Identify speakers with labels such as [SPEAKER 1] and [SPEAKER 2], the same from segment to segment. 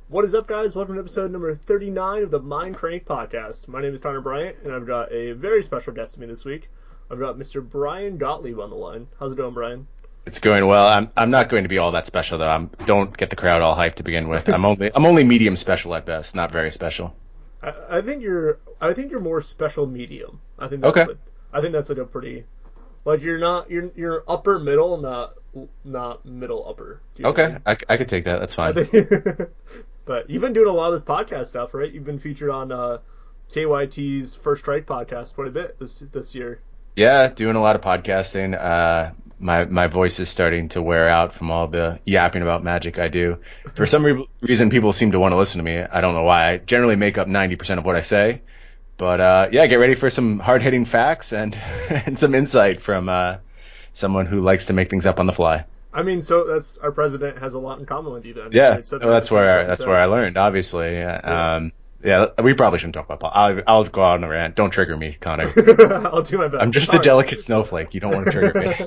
[SPEAKER 1] What is up, guys? Welcome to episode number 39 of the Mind Crank podcast. My name is Connor Bryant, and I've got a very special guest to me this week. I've got Mr. Brian Gottlieb on the line. How's it going, Brian?
[SPEAKER 2] It's going well. I'm not going to be all that special though. Don't get the crowd all hyped to begin with. I'm only medium special at best, not very special.
[SPEAKER 1] I think you're more special medium.
[SPEAKER 2] Okay.
[SPEAKER 1] I think that's like a pretty like you're upper middle, not middle upper. Do you know what I
[SPEAKER 2] Okay.
[SPEAKER 1] mean?
[SPEAKER 2] I could take that. That's
[SPEAKER 1] I
[SPEAKER 2] fine.
[SPEAKER 1] think, but you've been doing a lot of this podcast stuff, right? You've been featured on KYT's First Strike podcast quite a bit this year.
[SPEAKER 2] Yeah, doing a lot of podcasting. My voice is starting to wear out from all the yapping about Magic I do. For some reason, people seem to want to listen to me. I don't know why. I generally make up 90% of what I say. But yeah, get ready for some hard-hitting facts and and some insight from someone who likes to make things up on the fly.
[SPEAKER 1] I mean, so that's our president has a lot in common with you then,
[SPEAKER 2] Yeah,
[SPEAKER 1] right? So
[SPEAKER 2] well,
[SPEAKER 1] 90% of stuff he
[SPEAKER 2] that's where I
[SPEAKER 1] says.
[SPEAKER 2] learned, obviously.
[SPEAKER 1] Yeah.
[SPEAKER 2] Yeah, we probably shouldn't talk about politics. I'll go out on a rant. Don't trigger me, Connor.
[SPEAKER 1] I'll do my
[SPEAKER 2] I'm
[SPEAKER 1] best. It's
[SPEAKER 2] just a
[SPEAKER 1] hard.
[SPEAKER 2] delicate snowflake. You don't want to trigger me.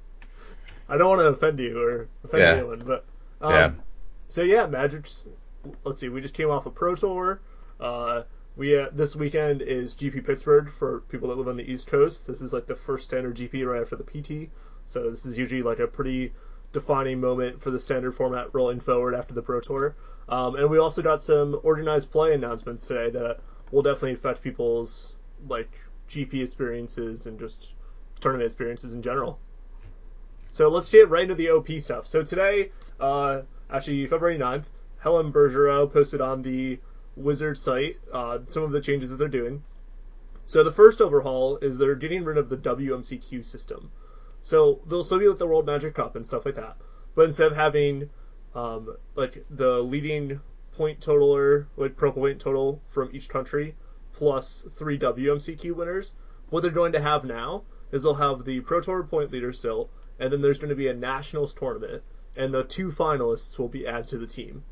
[SPEAKER 1] I don't want to offend you or offend
[SPEAKER 2] Yeah,
[SPEAKER 1] anyone, but
[SPEAKER 2] yeah.
[SPEAKER 1] so yeah, Magic's. Let's see, we just came off a Pro Tour. Uh, we this weekend is GP Pittsburgh for people that live on the East Coast. This is like the first standard GP right after the PT, so this is usually like a pretty defining moment for the standard format rolling forward after the Pro Tour. And we also got some organized play announcements today that will definitely affect people's like GP experiences and just tournament experiences in general. So let's get right into the OP stuff. So today, actually February 9th, Helen Bergeron posted on the Wizard site some of the changes that they're doing. So the first overhaul is they're getting rid of the WMCQ system. So they'll still be with the World Magic Cup and stuff like that. But instead of having like the leading point totaler, like pro point total from each country, plus three WMCQ winners, what they're going to have now is they'll have the Pro Tour point leader still, and then there's going to be a Nationals tournament, and the two finalists will be added to the team.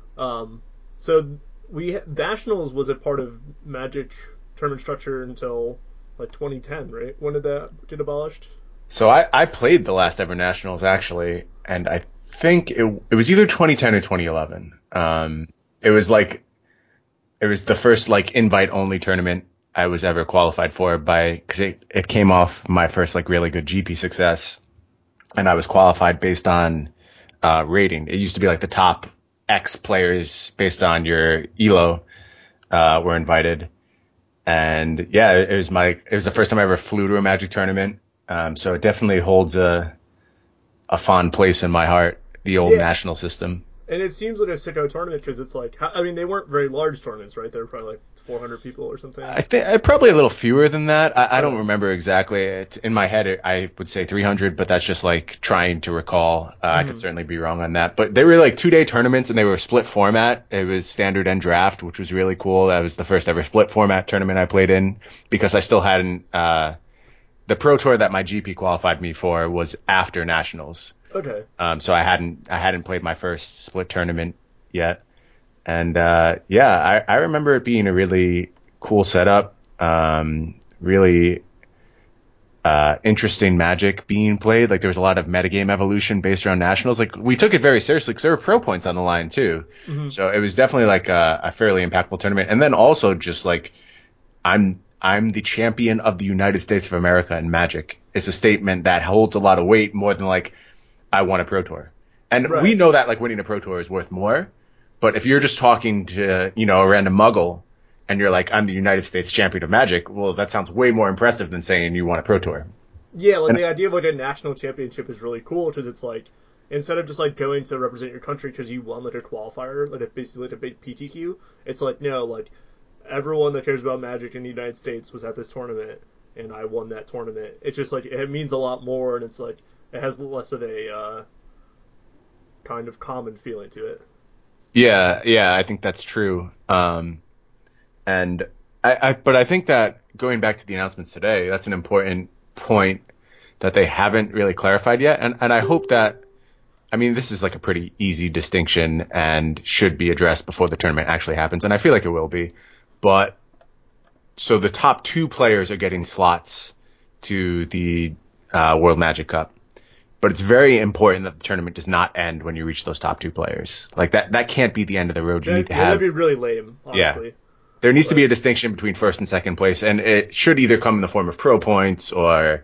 [SPEAKER 1] So Nationals was a part of Magic tournament structure until like 2010, right? When did that get abolished?
[SPEAKER 2] So I played the last ever Nationals actually, and I think it was either 2010 or 2011. It was like it was the first like invite only tournament I was ever qualified for because it came off my first like really good GP success, and I was qualified based on rating. It used to be like the top X players based on your ELO were invited, and yeah, it was the first time I ever flew to a Magic tournament. So it definitely holds a fond place in my heart, the old
[SPEAKER 1] Yeah,
[SPEAKER 2] national system.
[SPEAKER 1] and it seems like a sicko tournament because it's like, I mean, they weren't very large tournaments, right? They were probably like 400 people or something.
[SPEAKER 2] I think probably a little fewer than that. I don't
[SPEAKER 1] Okay.
[SPEAKER 2] remember exactly. In my head, I would say 300, but that's just like trying to recall. I could
[SPEAKER 1] Mm-hmm.
[SPEAKER 2] certainly be wrong on that. But they were like 2 day tournaments and they were split format. It was standard and draft, which was really cool. That was the first ever split format tournament I played in because I still hadn't, the pro tour that my GP qualified me for was after nationals.
[SPEAKER 1] Okay.
[SPEAKER 2] So I hadn't played my first split tournament yet. And yeah, I remember it being a really cool setup, really interesting Magic being played. Like there was a lot of metagame evolution based around nationals. Like we took it very seriously because there were pro points on the line too.
[SPEAKER 1] Mm-hmm.
[SPEAKER 2] So it was definitely like a fairly impactful tournament. And then also just like I'm the champion of the United States of America in Magic is a statement that holds a lot of weight more than like I won a pro tour. And we
[SPEAKER 1] Right.
[SPEAKER 2] know that like winning a pro tour is worth more. But if you're just talking to, a random muggle and you're like, I'm the United States champion of Magic, well, that sounds way more impressive than saying you won a pro tour.
[SPEAKER 1] Yeah, like
[SPEAKER 2] And
[SPEAKER 1] the idea of like a national championship is really cool because it's like instead of just like going to represent your country because you won like a qualifier, like a basically like a big PTQ, it's like no, like everyone that cares about Magic in the United States was at this tournament and I won that tournament. It's just like it means a lot more and it's like it has less of a kind of common feeling to it.
[SPEAKER 2] yeah, I think that's true. And but I think that going back to the announcements today, that's an important point that they haven't really clarified yet. And I hope that, I mean, this is like a pretty easy distinction and should be addressed before the tournament actually happens. And I feel like it will be. But so the top two players are getting slots to the World Magic Cup. but it's very important that the tournament does not end when you reach those top 2 players. Like that can't be the end of the road. You need to
[SPEAKER 1] That'd
[SPEAKER 2] have,
[SPEAKER 1] be really lame,
[SPEAKER 2] yeah,
[SPEAKER 1] honestly.
[SPEAKER 2] there needs to be
[SPEAKER 1] Like,
[SPEAKER 2] a distinction between first and second place, and it should either come in the form of pro points or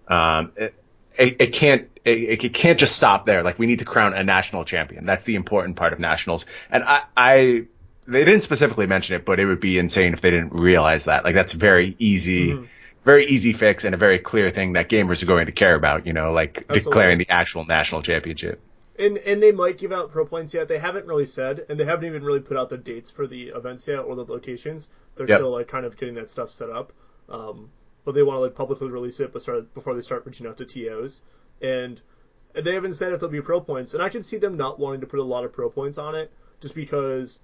[SPEAKER 2] it can't just stop there. Like we need to crown a national champion. That's the important part of nationals. And I they didn't specifically mention it, but it would be insane if they didn't realize that. Like that's
[SPEAKER 1] mhm,
[SPEAKER 2] very easy fix and a very clear thing that gamers are going to care about. Like declaring
[SPEAKER 1] absolutely.
[SPEAKER 2] the actual national championship.
[SPEAKER 1] And they might give out pro points yet. They haven't really said, and they haven't even really put out the dates for the events yet or the locations. They're
[SPEAKER 2] Yep.
[SPEAKER 1] still like kind of getting that stuff set up. But they want to like publicly release it, before they start reaching out to TOs. And they haven't said if there'll be pro points. And I can see them not wanting to put a lot of pro points on it, just because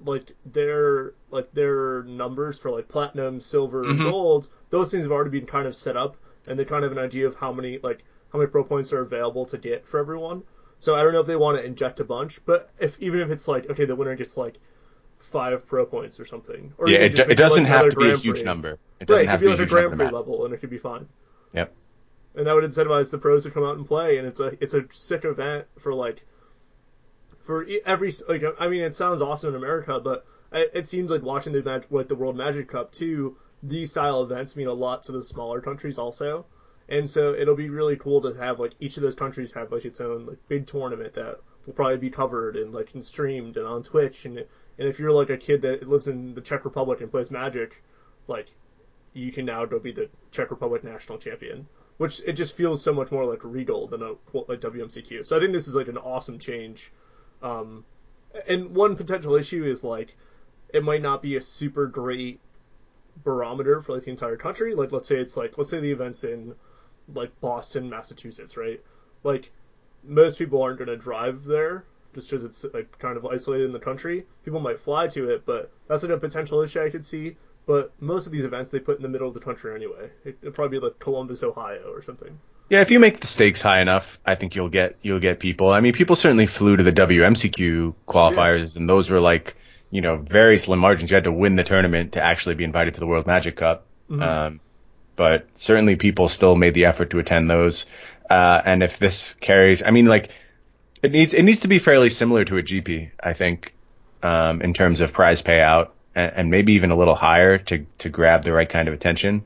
[SPEAKER 1] their numbers for like platinum, silver, and
[SPEAKER 2] Hmm.
[SPEAKER 1] gold, those things have already been kind of set up, and they kind of have an idea of how many pro points are available to get for everyone. So I don't know if they want to inject a bunch, but even if it's like, okay, the winner gets like 5 pro points or something, or
[SPEAKER 2] Yeah,
[SPEAKER 1] even just
[SPEAKER 2] it
[SPEAKER 1] make it like
[SPEAKER 2] doesn't have
[SPEAKER 1] another
[SPEAKER 2] to be a
[SPEAKER 1] Grand
[SPEAKER 2] huge
[SPEAKER 1] Prix.
[SPEAKER 2] number. It
[SPEAKER 1] Right,
[SPEAKER 2] doesn't
[SPEAKER 1] it could
[SPEAKER 2] have to
[SPEAKER 1] be
[SPEAKER 2] be a
[SPEAKER 1] like a
[SPEAKER 2] huge number
[SPEAKER 1] Grand
[SPEAKER 2] to
[SPEAKER 1] Prix
[SPEAKER 2] matter.
[SPEAKER 1] level, and it could be fine.
[SPEAKER 2] Yep.
[SPEAKER 1] And that would incentivize the pros to come out and play, and it's a sick event for like for every like I mean it sounds awesome in America, but it seems like watching the World Magic Cup too. These style events mean a lot to the smaller countries also, and so it'll be really cool to have like each of those countries have like its own like big tournament that will probably be covered and streamed and on Twitch, and if you're like a kid that lives in the Czech Republic and plays Magic, like you can now go be the Czech Republic national champion, which it just feels so much more like regal than a WMCQ. So I think this is like an awesome change. um, and one potential issue is like it might not be a super great barometer for like the entire country. Like let's say the event's in like Boston, Massachusetts, right? Like most people aren't going to drive there just because it's like kind of isolated in the country. People might fly to it, but that's like a potential issue I could see. But most of these events they put in the middle of the country anyway. It'd probably be like Columbus, Ohio, or something.
[SPEAKER 2] Yeah, if you make the stakes high enough, I think you'll get people. I mean, people certainly flew to the WMCQ
[SPEAKER 1] Yeah.
[SPEAKER 2] qualifiers, and those were like, very slim margins. You had to win the tournament to actually be invited to the World Magic Cup.
[SPEAKER 1] Mm-hmm.
[SPEAKER 2] Um, but certainly people still made the effort to attend those. And if this carries, I mean, like it needs to be fairly similar to a GP, I think, in terms of prize payout, and maybe even a little higher to grab the right kind of attention.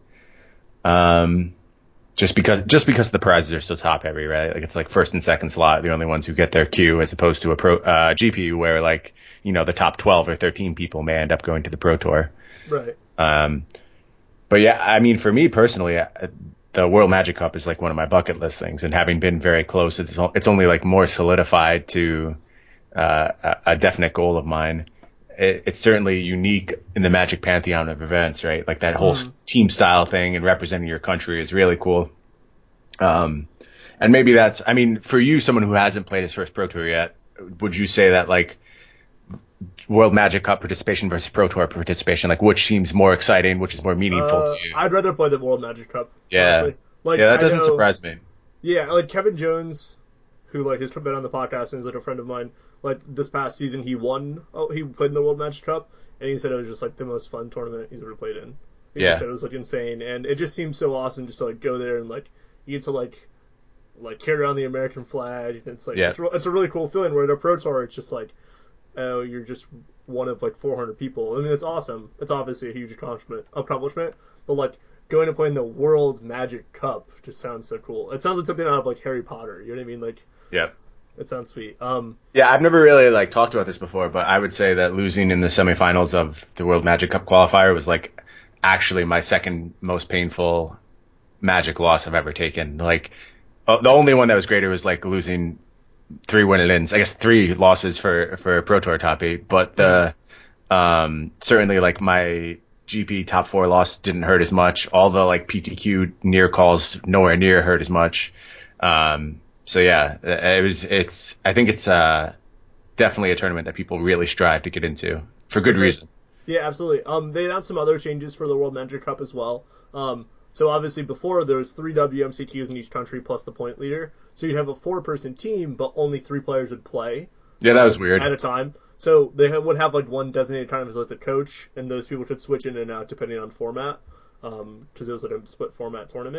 [SPEAKER 2] Um, just because the prizes are so top heavy, right? Like it's like first and second slot, the only ones who get their queue, as opposed to a pro GP where like the top 12 or 13 people may end up going to the Pro Tour.
[SPEAKER 1] Right.
[SPEAKER 2] Um, but yeah, I mean, for me personally, the World Magic Cup is like one of my bucket list things, and having been very close, it's only like more solidified to a definite goal of mine. It's certainly unique in the Magic pantheon of events, right? Like that whole
[SPEAKER 1] Mm-hmm.
[SPEAKER 2] team style thing and representing your country is really cool. Um, and maybe I mean, for you, someone who hasn't played his first Pro Tour yet, would you say that like World Magic Cup participation versus Pro Tour participation, like which seems more exciting, which is more meaningful to you?
[SPEAKER 1] I'd rather play the World Magic Cup,
[SPEAKER 2] Yeah.
[SPEAKER 1] honestly.
[SPEAKER 2] Yeah,
[SPEAKER 1] Like
[SPEAKER 2] that
[SPEAKER 1] I
[SPEAKER 2] doesn't
[SPEAKER 1] know,
[SPEAKER 2] surprise me.
[SPEAKER 1] yeah, like Kevin Jones, who like has been on the podcast and is like a friend of mine. Like this past season, he won. Oh, he played in the World Magic Cup, and he said it was just like the most fun tournament he's ever played in. He just
[SPEAKER 2] Yeah.
[SPEAKER 1] said it was like insane, and it just seems so awesome just to like go there and like you get to like carry around the American flag. It's like
[SPEAKER 2] Yeah.
[SPEAKER 1] it's a really cool feeling. Where at a pro tour, it's just like oh you're just one of like 400 people. I mean it's awesome. It's obviously a huge accomplishment, but like going to play in the World Magic Cup just sounds so cool. It sounds like something out of like Harry Potter. You know what I mean? Like
[SPEAKER 2] Yeah.
[SPEAKER 1] it sounds sweet.
[SPEAKER 2] Yeah, I've never really like talked about this before, but I would say that losing in the semifinals of the World Magic Cup qualifier was like actually my second most painful Magic loss I've ever taken. Like the only one that was greater was like losing 3 win-ins, I guess 3 losses for a Pro Tour top 8, but
[SPEAKER 1] mhm.
[SPEAKER 2] the certainly like my GP top 4 loss didn't hurt as much. All the like PTQ near calls nowhere near hurt as much. So yeah, I think it's definitely a tournament that people really strive to get into for
[SPEAKER 1] For
[SPEAKER 2] good
[SPEAKER 1] sure.
[SPEAKER 2] reason.
[SPEAKER 1] Yeah, absolutely. They announced some other changes for the World Magic Cup as well. So obviously before there was 3 WMCQs in each country plus the point leader. So you'd have a 4-person team, but only 3 players would play
[SPEAKER 2] Yeah, that was weird.
[SPEAKER 1] at a time. So they would have like one designated kind of as like the coach, and those people could switch in and out depending on format, because it was like a split format tournament.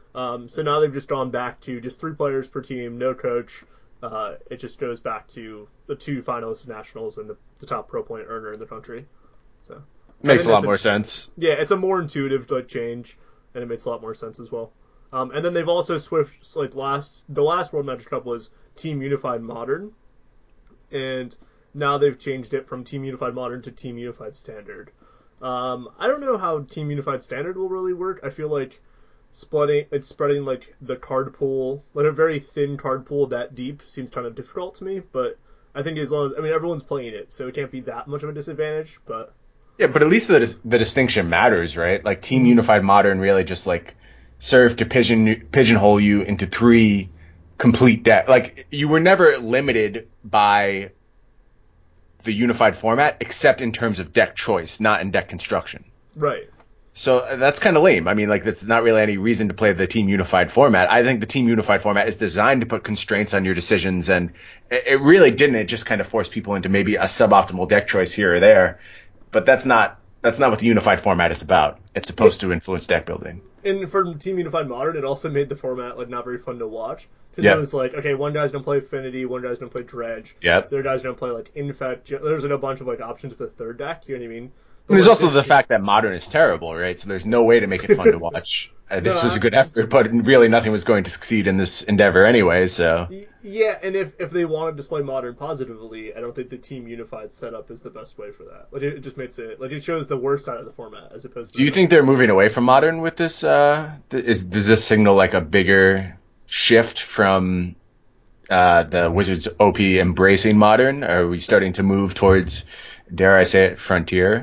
[SPEAKER 1] So now they've just gone back to just 3 players per team, no coach. It just goes back to the 2 finalists of nationals and the top pro point earner in the country. So I
[SPEAKER 2] Makes
[SPEAKER 1] think
[SPEAKER 2] a lot
[SPEAKER 1] that's
[SPEAKER 2] more sense.
[SPEAKER 1] yeah, it's a more intuitive like change, and it makes a lot more sense as well. And then they've also switched like the last World Magic Cup was Team Unified Modern, and now they've changed it from Team Unified Modern to Team Unified Standard. I don't know how Team Unified Standard will really work. I feel like spreading like the card pool, like a very thin card pool that deep seems kind of difficult to me. But I think as long as everyone's playing it, so it can't be that much of a disadvantage. But
[SPEAKER 2] Yeah, but at least the distinction matters, right? Like Team Unified Modern really just like served to pigeonhole you into 3 complete deck. Like you were never limited by the unified format except in terms of deck choice, not in deck construction.
[SPEAKER 1] right,
[SPEAKER 2] So that's kind of lame. I mean, like that's not really any reason to play the Team Unified format. I think the Team Unified format is designed to put constraints on your decisions, and it really didn't. It just kind of forced people into maybe a suboptimal deck choice here or there. But that's not what the unified format is about. It's
[SPEAKER 1] yeah.
[SPEAKER 2] supposed to influence deck building.
[SPEAKER 1] And for Team Unified Modern, it also made the format like not very fun to watch because it
[SPEAKER 2] Yep.
[SPEAKER 1] was like, okay, one guy's gonna play Affinity, one guy's gonna play Dredge,
[SPEAKER 2] Yep.
[SPEAKER 1] the other guy's gonna play like Infect. There's like a bunch of like options for the third deck. You know what I mean? But
[SPEAKER 2] And there's
[SPEAKER 1] like
[SPEAKER 2] also
[SPEAKER 1] this,
[SPEAKER 2] the fact that Modern is terrible, right? So there's no way to make it fun to watch.
[SPEAKER 1] no,
[SPEAKER 2] This was a good effort, but really nothing was going to succeed in this endeavor anyway. So
[SPEAKER 1] yeah, and if they want to display Modern positively, I don't think the Team Unified setup is the best way for that. Like it just makes it like it shows the worst side of the format as opposed to
[SPEAKER 2] do
[SPEAKER 1] the
[SPEAKER 2] you think
[SPEAKER 1] best.
[SPEAKER 2] they're moving away from Modern with this? Does this signal like a bigger shift from the Wizards OP embracing Modern? Are we starting to move towards, dare I say it, Frontier?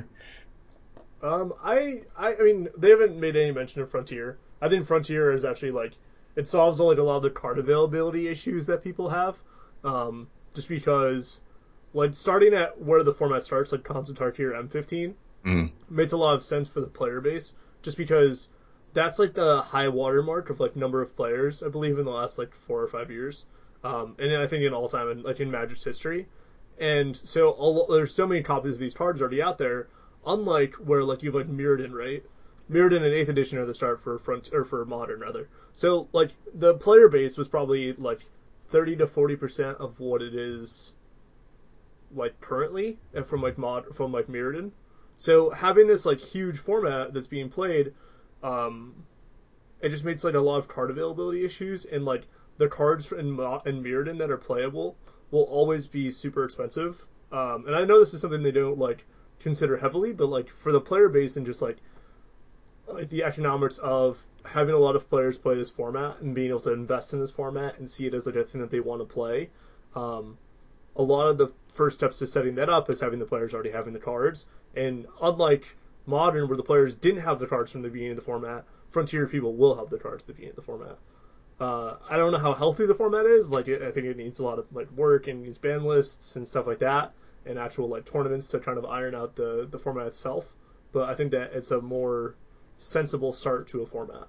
[SPEAKER 1] I mean, they haven't made any mention of Frontier. I think Frontier is actually like it solves like a lot of the card availability issues that people have. Just because like starting at where the format starts, like Constant Tarkir M15,
[SPEAKER 2] Mm.
[SPEAKER 1] makes a lot of sense for the player base. Just because that's like the high watermark of like number of players, I believe, in the last like 4 or 5 years. And I think in all time in like in Magic's history. And so there's so many copies of these cards already out there. Unlike where like you have like Mirrodin, right? Mirrodin and Eighth Edition are the start for front or for Modern rather. So like the player base was probably like 30 to 40% of what it is like currently from like Mirrodin. So having this like huge format that's being played, um, it just makes like a lot of card availability issues, and like the cards in Mirrodin that are playable will always be super expensive. And I know this is something they don't like consider heavily, but like for the player base and just like the economics of having a lot of players play this format and being able to invest in this format and see it as like a thing that they want to play. Um, a lot of the first steps to setting that up is having the players already having the cards. And unlike Modern, where the players didn't have the cards from the beginning of the format, Frontier people will have the cards at the beginning of the format. I don't know how healthy the format is. Like, I think it needs a lot of like work and needs ban lists and stuff like that, and actual like tournaments to kind of iron out the format itself. But I think that it's a more sensible start to a format.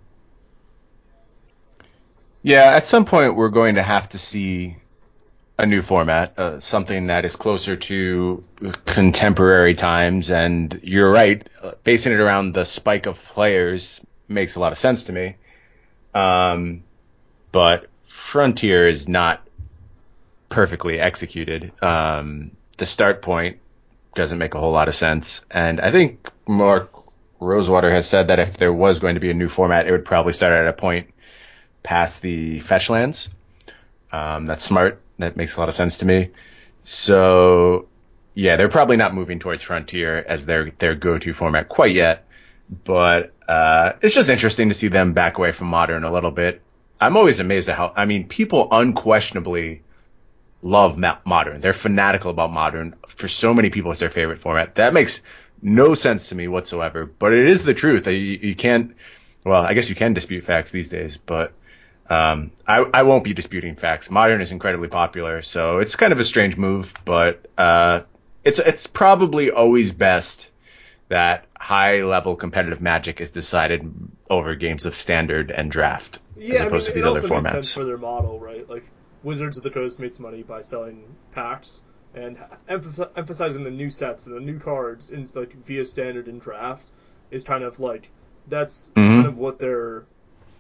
[SPEAKER 2] Yeah, at some point we're going to have to see a new format, something that is closer to contemporary times. And you're right, basing it around the spike of players makes a lot of sense to me. Um, but Frontier is not perfectly executed. The start point doesn't make a whole lot of sense. And I think Mark Rosewater has said that if there was going to be a new format, it would probably start at a point past the fetch lands. That's smart. That makes a lot of sense to me. So yeah, they're probably not moving towards Frontier as their go-to format quite yet. But it's just interesting to see them back away from Modern a little bit. I'm always amazed at how, I mean, people unquestionably love Modern. They're fanatical about Modern. For so many people, it's their favorite format. That makes no sense to me whatsoever. But it is the truth. You can't. Well, I guess you can dispute facts these days, but I won't be disputing facts. Modern is incredibly popular, so it's kind of a strange move, but it's probably always best that high level competitive Magic is decided over games of Standard and Draft as
[SPEAKER 1] Yeah, I mean,
[SPEAKER 2] opposed to
[SPEAKER 1] it
[SPEAKER 2] these other
[SPEAKER 1] also makes sense
[SPEAKER 2] formats.
[SPEAKER 1] for their model, right? Like, Wizards of the Coast makes money by selling packs and emphasizing the new sets and the new cards in like via standard and draft is kind of like that's kind
[SPEAKER 2] Hmm.
[SPEAKER 1] of what they're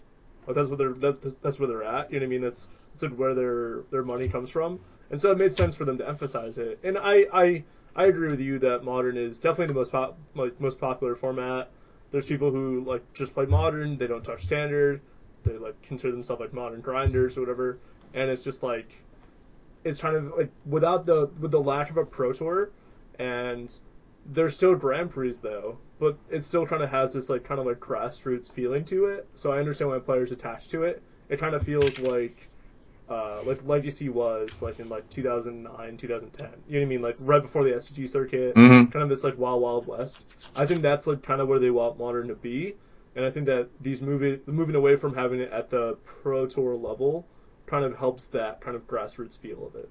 [SPEAKER 1] Like that's where they're at. You know what I mean? That's like where their money comes from, and so it made sense for them to emphasize it. And I agree with you that modern is definitely the most popular format. There's people who like just play modern. They don't touch standard. They like consider themselves like modern grinders or whatever. And it's just like it's kind of like with the lack of a pro tour, and there's still Grand Prix though, but it still kind of has this like kind of like grassroots feeling to it. So I understand why players attach to it. It kind of feels like Legacy was like in like 2009, 2010. You know what I mean? Like right before the SCG circuit,
[SPEAKER 2] Mm-hmm.
[SPEAKER 1] kind of this like wild west. I think that's like kind of where they want modern to be, and I think that these moving away from having it at the pro tour level kind of helps that kind of grassroots feel of it.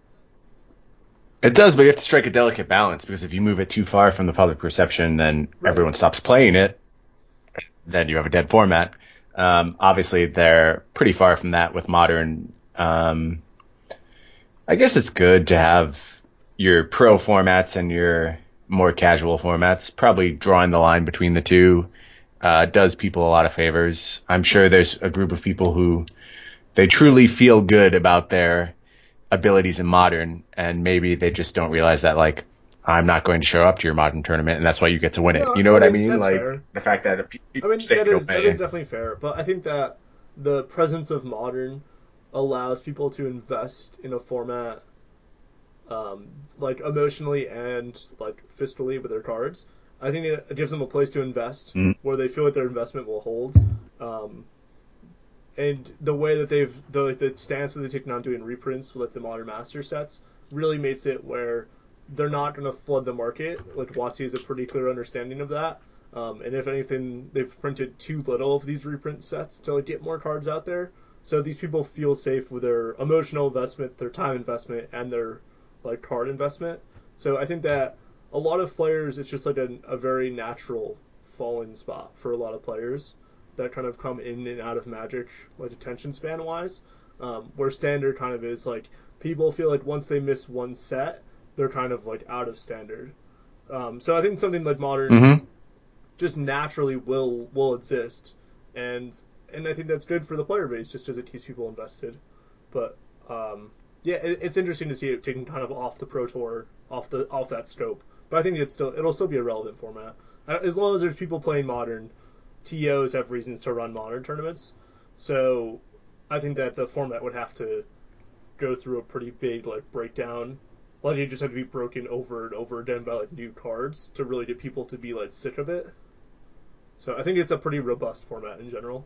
[SPEAKER 2] It does, but you have to strike a delicate balance because if you move it too far from the public perception, then
[SPEAKER 1] Right.
[SPEAKER 2] everyone stops playing it. Then you have a dead format. Obviously, they're pretty far from that with modern. I guess it's good to have your pro formats and your more casual formats. Probably drawing the line between the two does people a lot of favors. I'm sure there's a group of people who they truly feel good about their abilities in modern, and maybe they just don't realize that like I'm not going to show up to your modern tournament, and that's why you get to win it.
[SPEAKER 1] No,
[SPEAKER 2] You know
[SPEAKER 1] I
[SPEAKER 2] what I
[SPEAKER 1] mean
[SPEAKER 2] mean?
[SPEAKER 1] that's
[SPEAKER 2] Like
[SPEAKER 1] fair.
[SPEAKER 2] the fact that
[SPEAKER 1] I
[SPEAKER 2] people
[SPEAKER 1] mean
[SPEAKER 2] stay go
[SPEAKER 1] that is
[SPEAKER 2] pay.
[SPEAKER 1] definitely fair, but I think that the presence of modern allows people to invest in a format um, like emotionally and like fiscally with their cards. I think it gives them a place to invest
[SPEAKER 2] Mm.
[SPEAKER 1] where they feel like their investment will hold. Um, and the way that the stance that they take on doing reprints with like the modern master sets really makes it where they're not going to flood the market. Like WotC has a pretty clear understanding of that. And if anything, they've printed too little of these reprint sets to like get more cards out there. So these people feel safe with their emotional investment, their time investment, and their like card investment. So I think that a lot of players, it's just like a very natural falling spot for a lot of players that kind of come in and out of Magic, like attention span wise. Where standard kind of is like people feel like once they miss one set, they're kind of like out of standard. So I think something like modern
[SPEAKER 2] Mm-hmm.
[SPEAKER 1] just naturally will exist, and I think that's good for the player base just as it keeps people invested. But um, yeah, it's interesting to see it taking kind of off the pro tour, off that scope. But I think it'll still be a relevant format as long as there's people playing modern. TOs have reasons to run modern tournaments, so I think that the format would have to go through a pretty big like breakdown. Like you just have to be broken over and over again by like new cards to really get people to be like sick of it. So I think it's a pretty robust format in general.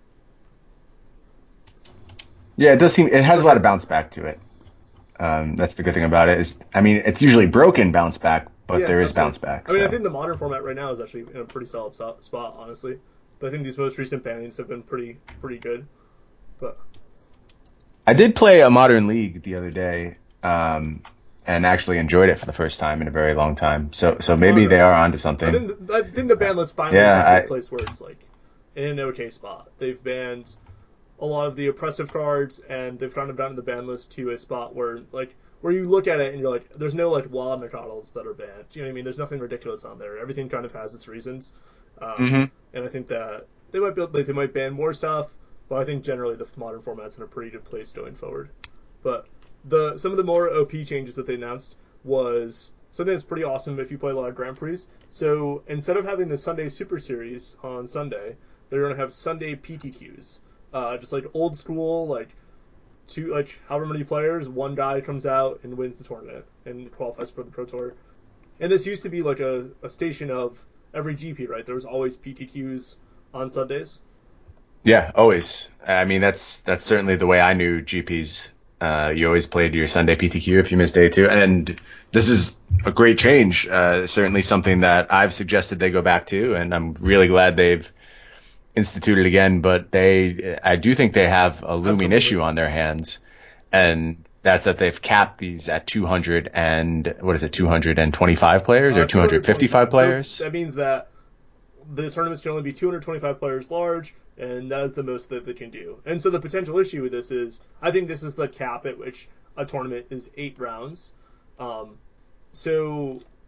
[SPEAKER 2] Yeah, it does seem it has
[SPEAKER 1] For
[SPEAKER 2] a lot of
[SPEAKER 1] sure.
[SPEAKER 2] bounce back to it. That's the good thing about it is, I mean, it's usually broken bounce back, but
[SPEAKER 1] Yeah,
[SPEAKER 2] there is
[SPEAKER 1] absolutely.
[SPEAKER 2] bounce back.
[SPEAKER 1] I mean, I
[SPEAKER 2] So
[SPEAKER 1] think the modern format right now is actually in a pretty solid spot, honestly. But I think these most recent bannings have been pretty good. But
[SPEAKER 2] I did play a modern league the other day, and actually enjoyed it for the first time in a very long time. So
[SPEAKER 1] that's
[SPEAKER 2] maybe they are
[SPEAKER 1] progress.
[SPEAKER 2] onto something.
[SPEAKER 1] I think the
[SPEAKER 2] Uh,
[SPEAKER 1] ban list finally is in
[SPEAKER 2] yeah,
[SPEAKER 1] a good
[SPEAKER 2] I
[SPEAKER 1] place where it's like in an okay spot. They've banned a lot of the oppressive cards, and they've kind of gotten the ban list to a spot where like where you look at it and you're like, there's no like wild McConnells that are banned. You know what I mean? There's nothing ridiculous on there. Everything kind of has its reasons, um,
[SPEAKER 2] hmm
[SPEAKER 1] and I think that they might ban more stuff, but I think generally the modern format's in a pretty good place going forward. But the some of the more OP changes that they announced was something that's pretty awesome if you play a lot of Grand Prix. So instead of having the Sunday Super Series on Sunday, they're going to have Sunday PTQs. Just like old school, like two, like however many players, one guy comes out and wins the tournament and qualifies for the Pro Tour. And this used to be like a station of every GP, right? There was always PTQs on Sundays.
[SPEAKER 2] yeah, always. I mean, that's certainly the way I knew GPs. You always played your Sunday PTQ if you missed day two, and this is a great change. Certainly something that I've suggested they go back to, and I'm really glad they've instituted again. But I do think they have a looming
[SPEAKER 1] Absolutely.
[SPEAKER 2] issue on their hands, and that's that they've capped these at 200 and what is it, 225 players or 255
[SPEAKER 1] 225. So
[SPEAKER 2] players?
[SPEAKER 1] that means that the tournaments can only be 225 players large, and that is the most that they can do. And so the potential issue with this is, I think this is the cap at which a tournament is 8 rounds. Um, so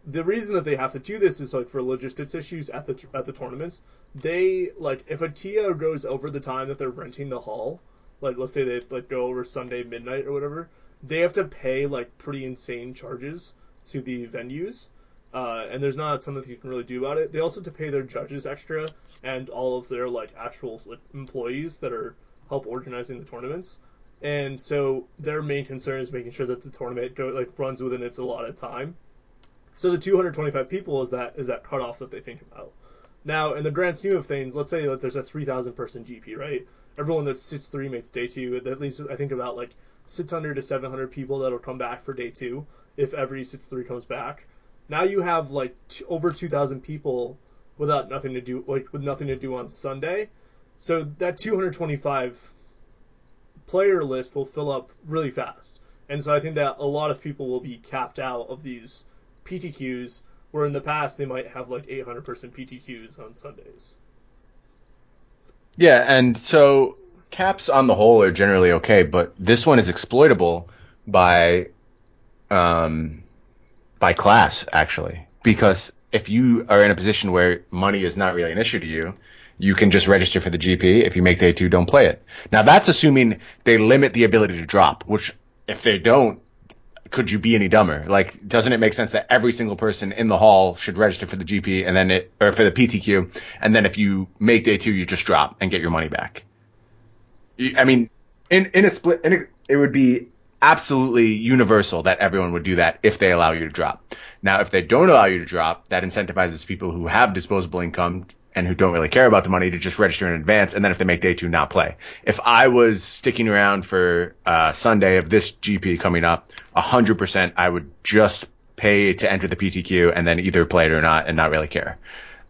[SPEAKER 1] the reason that they have to do this is like for logistics issues at the tournaments. They like if a TO goes over the time that they're renting the hall, like let's say they like go over Sunday midnight or whatever, they have to pay like pretty insane charges to the venues, and there's not a ton that you can really do about it. They also have to pay their judges extra and all of their like actual like, employees that are help organizing the tournaments. And so their main concern is making sure that the tournament runs within its allotted time. So the 225 people is that cutoff that they think about. Now, in the grand scheme of things, let's say that there's a 3,000 person GP, right? Everyone that sits three makes day two. That leaves, I think, about like 600 to 700 people that'll come back for day two if every sits three comes back. Now you have like over 2,000 people without nothing to do, like with nothing to do on Sunday. So that 225 player list will fill up really fast. And so I think that a lot of people will be capped out of these PTQs, where in the past they might have like 800 person PTQs on Sundays.
[SPEAKER 2] Yeah, and so caps on the whole are generally okay, but this one is exploitable by um, by class actually, because if you are in a position where money is not really an issue to you, you can just register for the GP. If you make day two, don't play it. Now that's assuming they limit the ability to drop, which if they don't, could you be any dumber? Like, doesn't it make sense that every single person in the hall should register for the GP and then or for the PTQ, and then if you make day two, you just drop and get your money back? I mean, in a split, it would be absolutely universal that everyone would do that if they allow you to drop. Now, if they don't allow you to drop, that incentivizes people who have disposable income and who don't really care about the money to just register in advance, and then if they make day two, not play. If I was sticking around for Sunday of this GP coming up, 100% I would just pay to enter the PTQ and then either play it or not and not really care.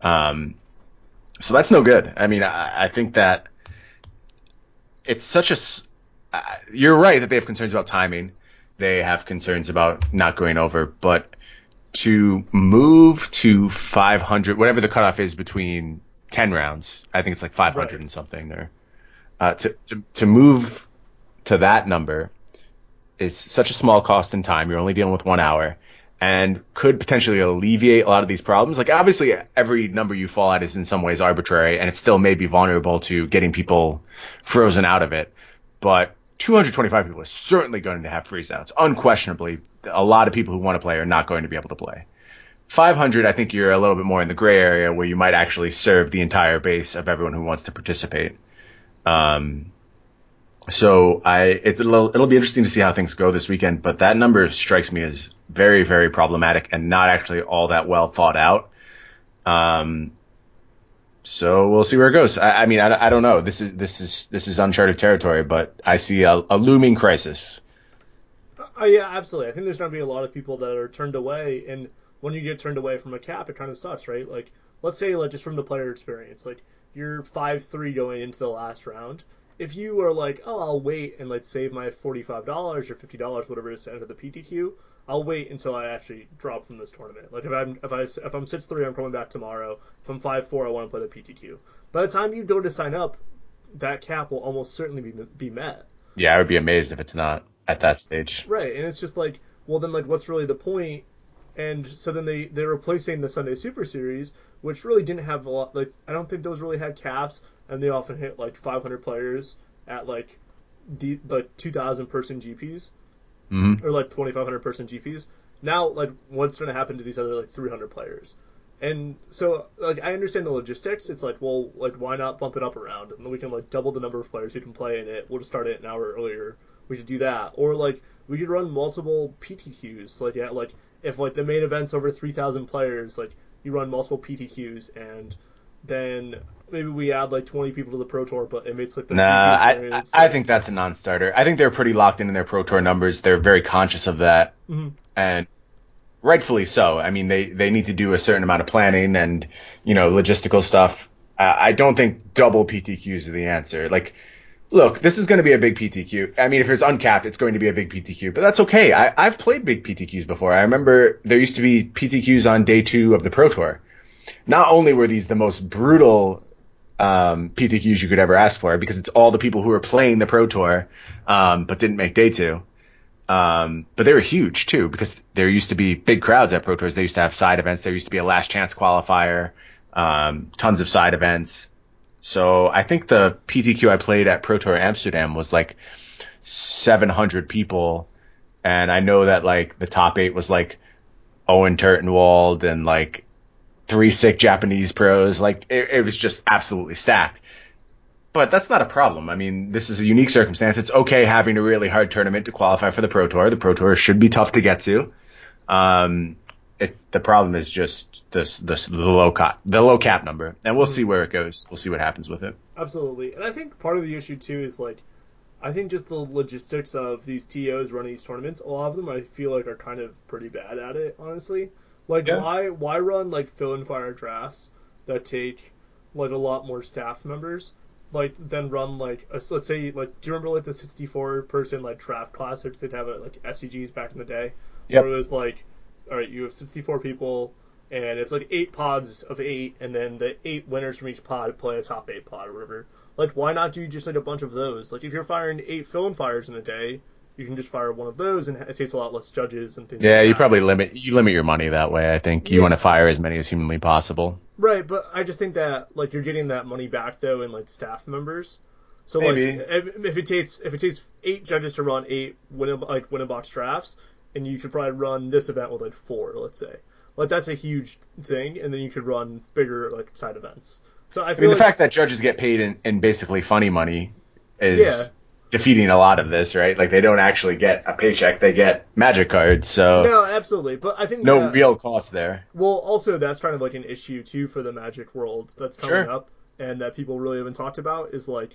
[SPEAKER 2] So that's no good. I mean, I think that it's such a. You're right that they have concerns about timing. They have concerns about not going over, but to move to 500, whatever the cutoff is between 10 rounds, I think it's like 500 right. And something, or to move to that number is such a small cost in time. You're only dealing with 1 hour, and could potentially alleviate a lot of these problems. Like, obviously, every number you fall at is in some ways arbitrary, and it still may be vulnerable to getting people frozen out of it. But 225 people are certainly going to have freeze outs. Unquestionably, a lot of people who want to play are not going to be able to play. 500, I think you're a little bit more in the gray area where you might actually serve the entire base of everyone who wants to participate. So it'll be interesting to see how things go this weekend, but that number strikes me as very, very problematic and not actually all that well thought out. So we'll see where it goes. I mean, I don't know. This is uncharted territory, but I see a looming crisis.
[SPEAKER 1] Yeah, absolutely. I think there's going to be a lot of people that are turned away, and when you get turned away from a cap, it kind of sucks, right? Like, let's say, like, just from the player experience, like, you're 5-3 going into the last round. If you are like, oh, I'll wait and like save my $45 or $50, whatever it is, to enter the PTQ, I'll wait until I actually drop from this tournament. Like if I'm 6-3, I'm coming back tomorrow. If I'm 5-4, I want to play the PTQ. By the time you go to sign up, that cap will almost certainly be met.
[SPEAKER 2] Yeah, I would be amazed if it's not at that stage.
[SPEAKER 1] Right, and it's just like, well, then like, what's really the point? And so then they're replacing the Sunday Super Series, which really didn't have a lot. Like, I don't think those really had caps, and they often hit like 500 players at like 2,000 person GPs, or like 2,500 person GPs. Now, like, what's going to happen to these other like 300 players? And so, like, I understand the logistics. It's like, well, like, why not bump it up around, and then we can like double the number of players who can play in it. We'll just start it an hour earlier. We should do that, or like we could run multiple PTQs. Like, yeah, like if like the main event's over 3,000 players, like you run multiple PTQs, and then maybe we add like 20 people to the Pro Tour, but it makes like the GP experience.
[SPEAKER 2] I think that's a non-starter. I think they're pretty locked in their Pro Tour numbers. They're very conscious of that, and rightfully so. I mean, they need to do a certain amount of planning and, you know, logistical stuff. I don't think double PTQs are the answer. Like, look, this is going to be a big PTQ. I mean, if it's uncapped, it's going to be a big PTQ, but that's okay. I've played big PTQs before. I remember there used to be PTQs on day 2 of the Pro Tour. Not only were these the most brutal PTQs you could ever ask for, because it's all the people who are playing the Pro Tour but didn't make day 2. But they were huge too because there used to be big crowds at Pro Tours. They used to have side events. There used to be a last chance qualifier, tons of side events. So I think the PTQ I played at Pro Tour Amsterdam was like 700 people. And I know that like the top 8 was like Owen Turtenwald and like 3 sick Japanese pros. Like it was just absolutely stacked. But that's not a problem. I mean, this is a unique circumstance. It's okay having a really hard tournament to qualify for the Pro Tour. The Pro Tour should be tough to get to. The problem is just the low cap number, and we'll see where it goes. We'll see what happens with it.
[SPEAKER 1] Absolutely, and I think part of the issue too is like, I think just the logistics of these TOs running these tournaments. A lot of them I feel like are kind of pretty bad at it, honestly. Like,
[SPEAKER 2] Yeah.
[SPEAKER 1] why run like fill and fire drafts that take like a lot more staff members? Like then run like let's say like, do you remember like the 64 person like draft class which they'd have at like SCGs back in the day, where
[SPEAKER 2] Yep.
[SPEAKER 1] it was like, all right, you have 64 people and it's like 8 pods of 8, and then the 8 winners from each pod play a top 8 pod or whatever. Like, why not do just like a bunch of those? Like, if you're firing 8 fill and fires in a day, you can just fire one of those, and it takes a lot less judges and things
[SPEAKER 2] Yeah,
[SPEAKER 1] like
[SPEAKER 2] you
[SPEAKER 1] that.
[SPEAKER 2] probably limit your money that way. I think you want
[SPEAKER 1] Yeah,
[SPEAKER 2] to fire as many as humanly possible.
[SPEAKER 1] right, but I just think that like you're getting that money back though in like staff members. So like
[SPEAKER 2] Maybe.
[SPEAKER 1] if it takes 8 judges to run 8 win-a-box drafts, and you could probably run this event with like 4, let's say. Like that's a huge thing, and then you could run bigger like side events. So I
[SPEAKER 2] I mean,
[SPEAKER 1] feel
[SPEAKER 2] the
[SPEAKER 1] like
[SPEAKER 2] fact that judges get paid in basically funny money
[SPEAKER 1] yeah,
[SPEAKER 2] is defeating a lot of this, right? Like they don't actually get a paycheck; they get magic cards. So
[SPEAKER 1] no, absolutely. But I think
[SPEAKER 2] no
[SPEAKER 1] that
[SPEAKER 2] real cost there.
[SPEAKER 1] well, also that's kind of like an issue too for the Magic world that's coming
[SPEAKER 2] Sure.
[SPEAKER 1] up, and that people really haven't talked about is like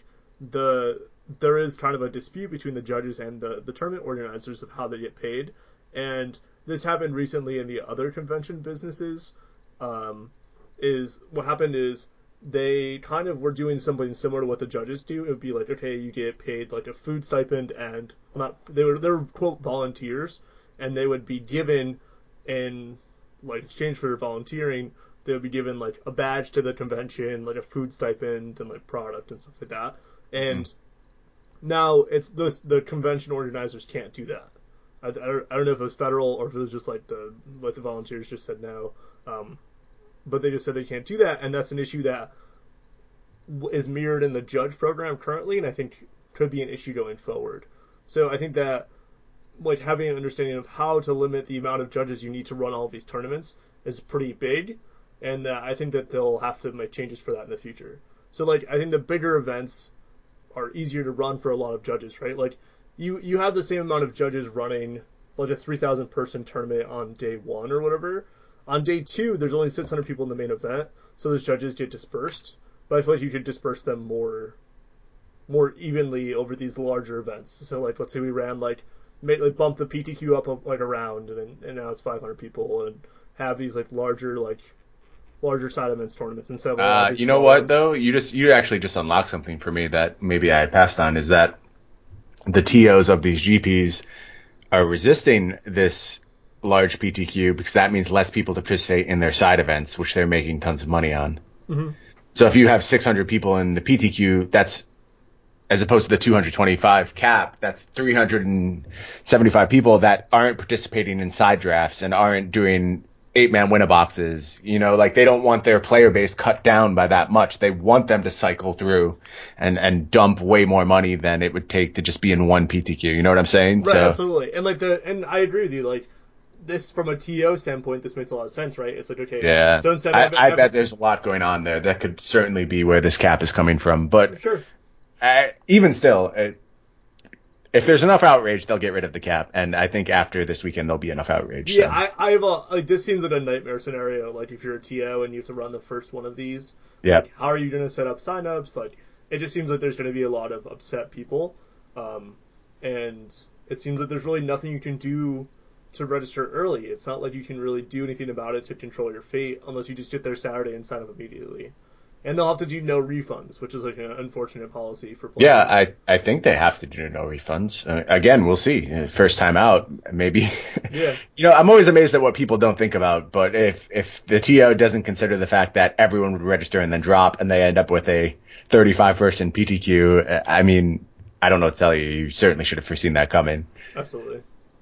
[SPEAKER 1] there is kind of a dispute between the judges and the tournament organizers of how they get paid, and this happened recently in the other convention businesses. Um, is what happened is they kind of were doing something similar to what the judges do. It would be like, okay, you get paid like a food stipend, and well, not they were quote volunteers, and they would be given in like exchange for volunteering, they would be given like a badge to the convention, like a food stipend and like product and stuff like that.
[SPEAKER 2] Mhm.
[SPEAKER 1] And now it's the convention organizers can't do that. I don't know if it was federal or if it was just like the volunteers just said no, um, but they just said they can't do that, and that's an issue that is mirrored in the judge program currently, and I think could be an issue going forward. So I think that like having an understanding of how to limit the amount of judges you need to run all of these tournaments is pretty big, and I think that they'll have to make changes for that in the future. So like I think the bigger events are easier to run for a lot of judges, right? Like you have the same amount of judges running like a 3,000 person tournament on day 1 or whatever. On day 2, there's only 600 people in the main event, so those judges get dispersed. But I feel like you could disperse them more evenly over these larger events. So like let's say we ran like bump the PTQ up like a round, and now it's 500 people, and have these like larger side events tournaments instead of a lot of these
[SPEAKER 2] You know
[SPEAKER 1] smaller
[SPEAKER 2] what
[SPEAKER 1] ones.
[SPEAKER 2] though? You actually just unlocked something for me that maybe I had passed on. Is that the TOs of these GPs are resisting this large PTQ because that means less people to participate in their side events, which they're making tons of money on.
[SPEAKER 1] Mm-hmm.
[SPEAKER 2] So if you have 600 people in the PTQ, that's as opposed to the 225 cap, that's 375 people that aren't participating in side drafts and aren't doing 8-man winner boxes. You know, like they don't want their player base cut down by that much. They want them to cycle through and dump way more money than it would take to just be in one PTQ. You know what I'm saying?
[SPEAKER 1] Right,
[SPEAKER 2] So
[SPEAKER 1] absolutely, and I agree with you. Like this from a TO standpoint, this makes a lot of sense, right? It's like okay,
[SPEAKER 2] yeah,
[SPEAKER 1] so instead of
[SPEAKER 2] I bet there's a lot going on there. That could certainly be where this cap is coming from. But
[SPEAKER 1] sure.
[SPEAKER 2] even still, if there's enough outrage, they'll get rid of the cap, and I think after this weekend there'll be enough outrage.
[SPEAKER 1] Yeah,
[SPEAKER 2] So
[SPEAKER 1] I have a like this seems like a nightmare scenario. Like if you're a TO and you have to run the first one of these,
[SPEAKER 2] yeah,
[SPEAKER 1] like how are you going to set up signups? Like it just seems like there's going to be a lot of upset people, um, and it seems like there's really nothing you can do to register early. It's not like you can really do anything about it to control your fate unless you just get there Saturday and sign up immediately. And they'll have to do no refunds, which is like an unfortunate policy for
[SPEAKER 2] yeah,
[SPEAKER 1] players.
[SPEAKER 2] I think they have to do no refunds. Again, we'll see. First time out, maybe.
[SPEAKER 1] Yeah,
[SPEAKER 2] You know, I'm always amazed at what people don't think about. But if the TO doesn't consider the fact that everyone would register and then drop, and they end up with a 35 person PTQ, I mean, I don't know what to tell you. You certainly should have foreseen that coming.
[SPEAKER 1] absolutely.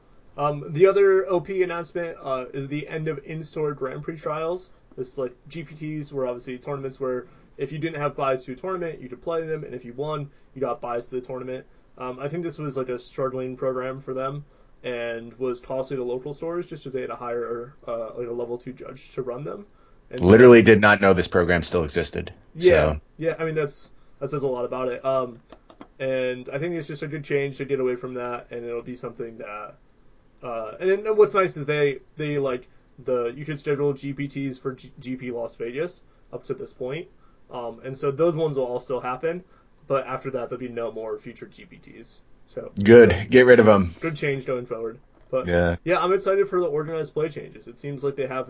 [SPEAKER 1] The other OP announcement is the end of in-store Grand Prix trials. This is like GPTs were obviously tournaments where if you didn't have buys to a tournament, you could play them, and if you won, you got buys to the tournament. I think this was like a struggling program for them and was costly to local stores just because they had to hire like a level 2 judge to run them. And
[SPEAKER 2] Literally did not know this program still existed.
[SPEAKER 1] yeah,
[SPEAKER 2] So.
[SPEAKER 1] yeah. I mean that says a lot about it. And I think it's just a good change to get away from that, and it'll be something that. And then what's nice is they like you could schedule GPTs for GP Las Vegas up to this point, and so those ones will all still happen, but after that there'll be no more future GPTs. So
[SPEAKER 2] Good. Get rid of them.
[SPEAKER 1] good change going forward. But
[SPEAKER 2] Yeah.
[SPEAKER 1] yeah, I'm excited for the organized play changes. It seems like they have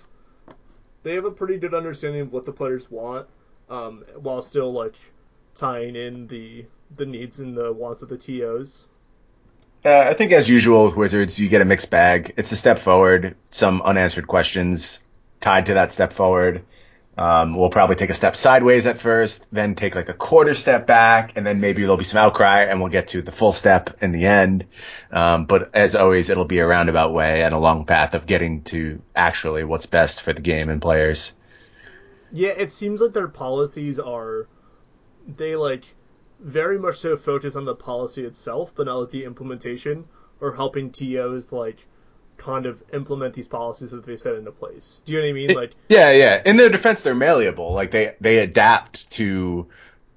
[SPEAKER 1] a pretty good understanding of what the players want, while still like tying in the needs and the wants of the TOs.
[SPEAKER 2] I think as usual with Wizards, you get a mixed bag. It's a step forward, some unanswered questions tied to that step forward. We'll probably take a step sideways at first, then take like a quarter step back, and then maybe there'll be some outcry, and we'll get to the full step in the end. But as always, it'll be a roundabout way and a long path of getting to actually what's best for the game and players.
[SPEAKER 1] Yeah, it seems like their policies they like very much so focus on the policy itself, but not like the implementation or helping TOs like kind of implement these policies that they set into place. Do you know what I mean? Like,
[SPEAKER 2] Yeah. In their defense, they're malleable. Like they adapt to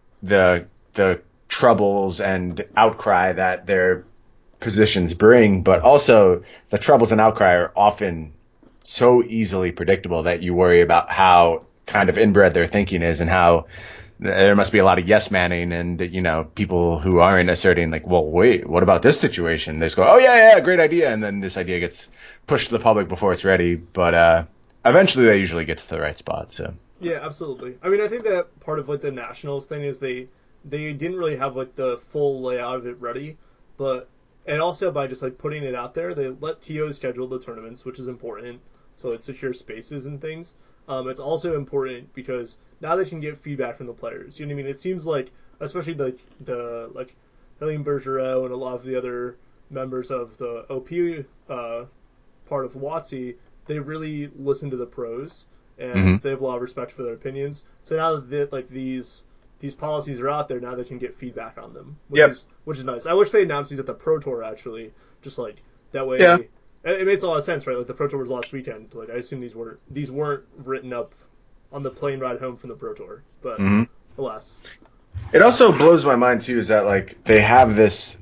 [SPEAKER 2] the troubles and outcry that their positions bring, but also the troubles and outcry are often so easily predictable that you worry about how kind of inbred their thinking is and how there must be a lot of yes manning and, people who aren't asserting like, well, wait, what about this situation? They just go, oh yeah, great idea. And then this idea gets pushed to the public before it's ready. But, eventually they usually get to the right spot. So
[SPEAKER 1] yeah, absolutely. I mean, I think that part of like the Nationals thing is they didn't really have like the full layout of it ready, but and also by just like putting it out there, they let TOs schedule the tournaments, which is important, so it secures spaces and things. It's also important because now they can get feedback from the players. You know what I mean? It seems like, especially the like Helene Bergeron and a lot of the other members of the OP part of WotC, they really listen to the pros and
[SPEAKER 2] mhm.
[SPEAKER 1] they have a lot of respect for their opinions. So now that like these policies are out there, now they can get feedback on them,
[SPEAKER 2] Yep.
[SPEAKER 1] which is nice. I wish they announced these at the Pro Tour actually, just like that
[SPEAKER 2] Yeah.
[SPEAKER 1] way. It makes a lot of sense, right? Like the Pro Tour was last weekend. Like I assume these weren't written up on the plane ride home from the Pro Tour, but
[SPEAKER 2] Mhm.
[SPEAKER 1] alas.
[SPEAKER 2] It also blows my mind too is that like they have this.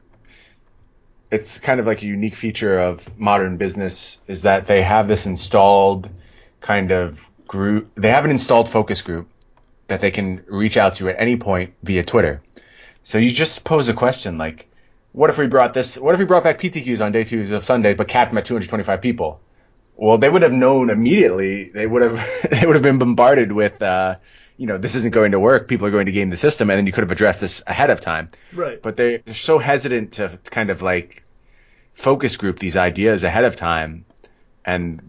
[SPEAKER 2] It's kind of like a unique feature of modern business is that they have this installed kind of group. They have an installed focus group that they can reach out to at any point via Twitter. So you just pose a question like, what if we brought back PTQs on day 2 of Sunday, but capped them at 225 people? Well, they would have known immediately. They would have they would have been bombarded with, this isn't going to work. People are going to game the system, and then you could have addressed this ahead of time.
[SPEAKER 1] Right.
[SPEAKER 2] But they're so hesitant to kind of like focus group these ideas ahead of time, and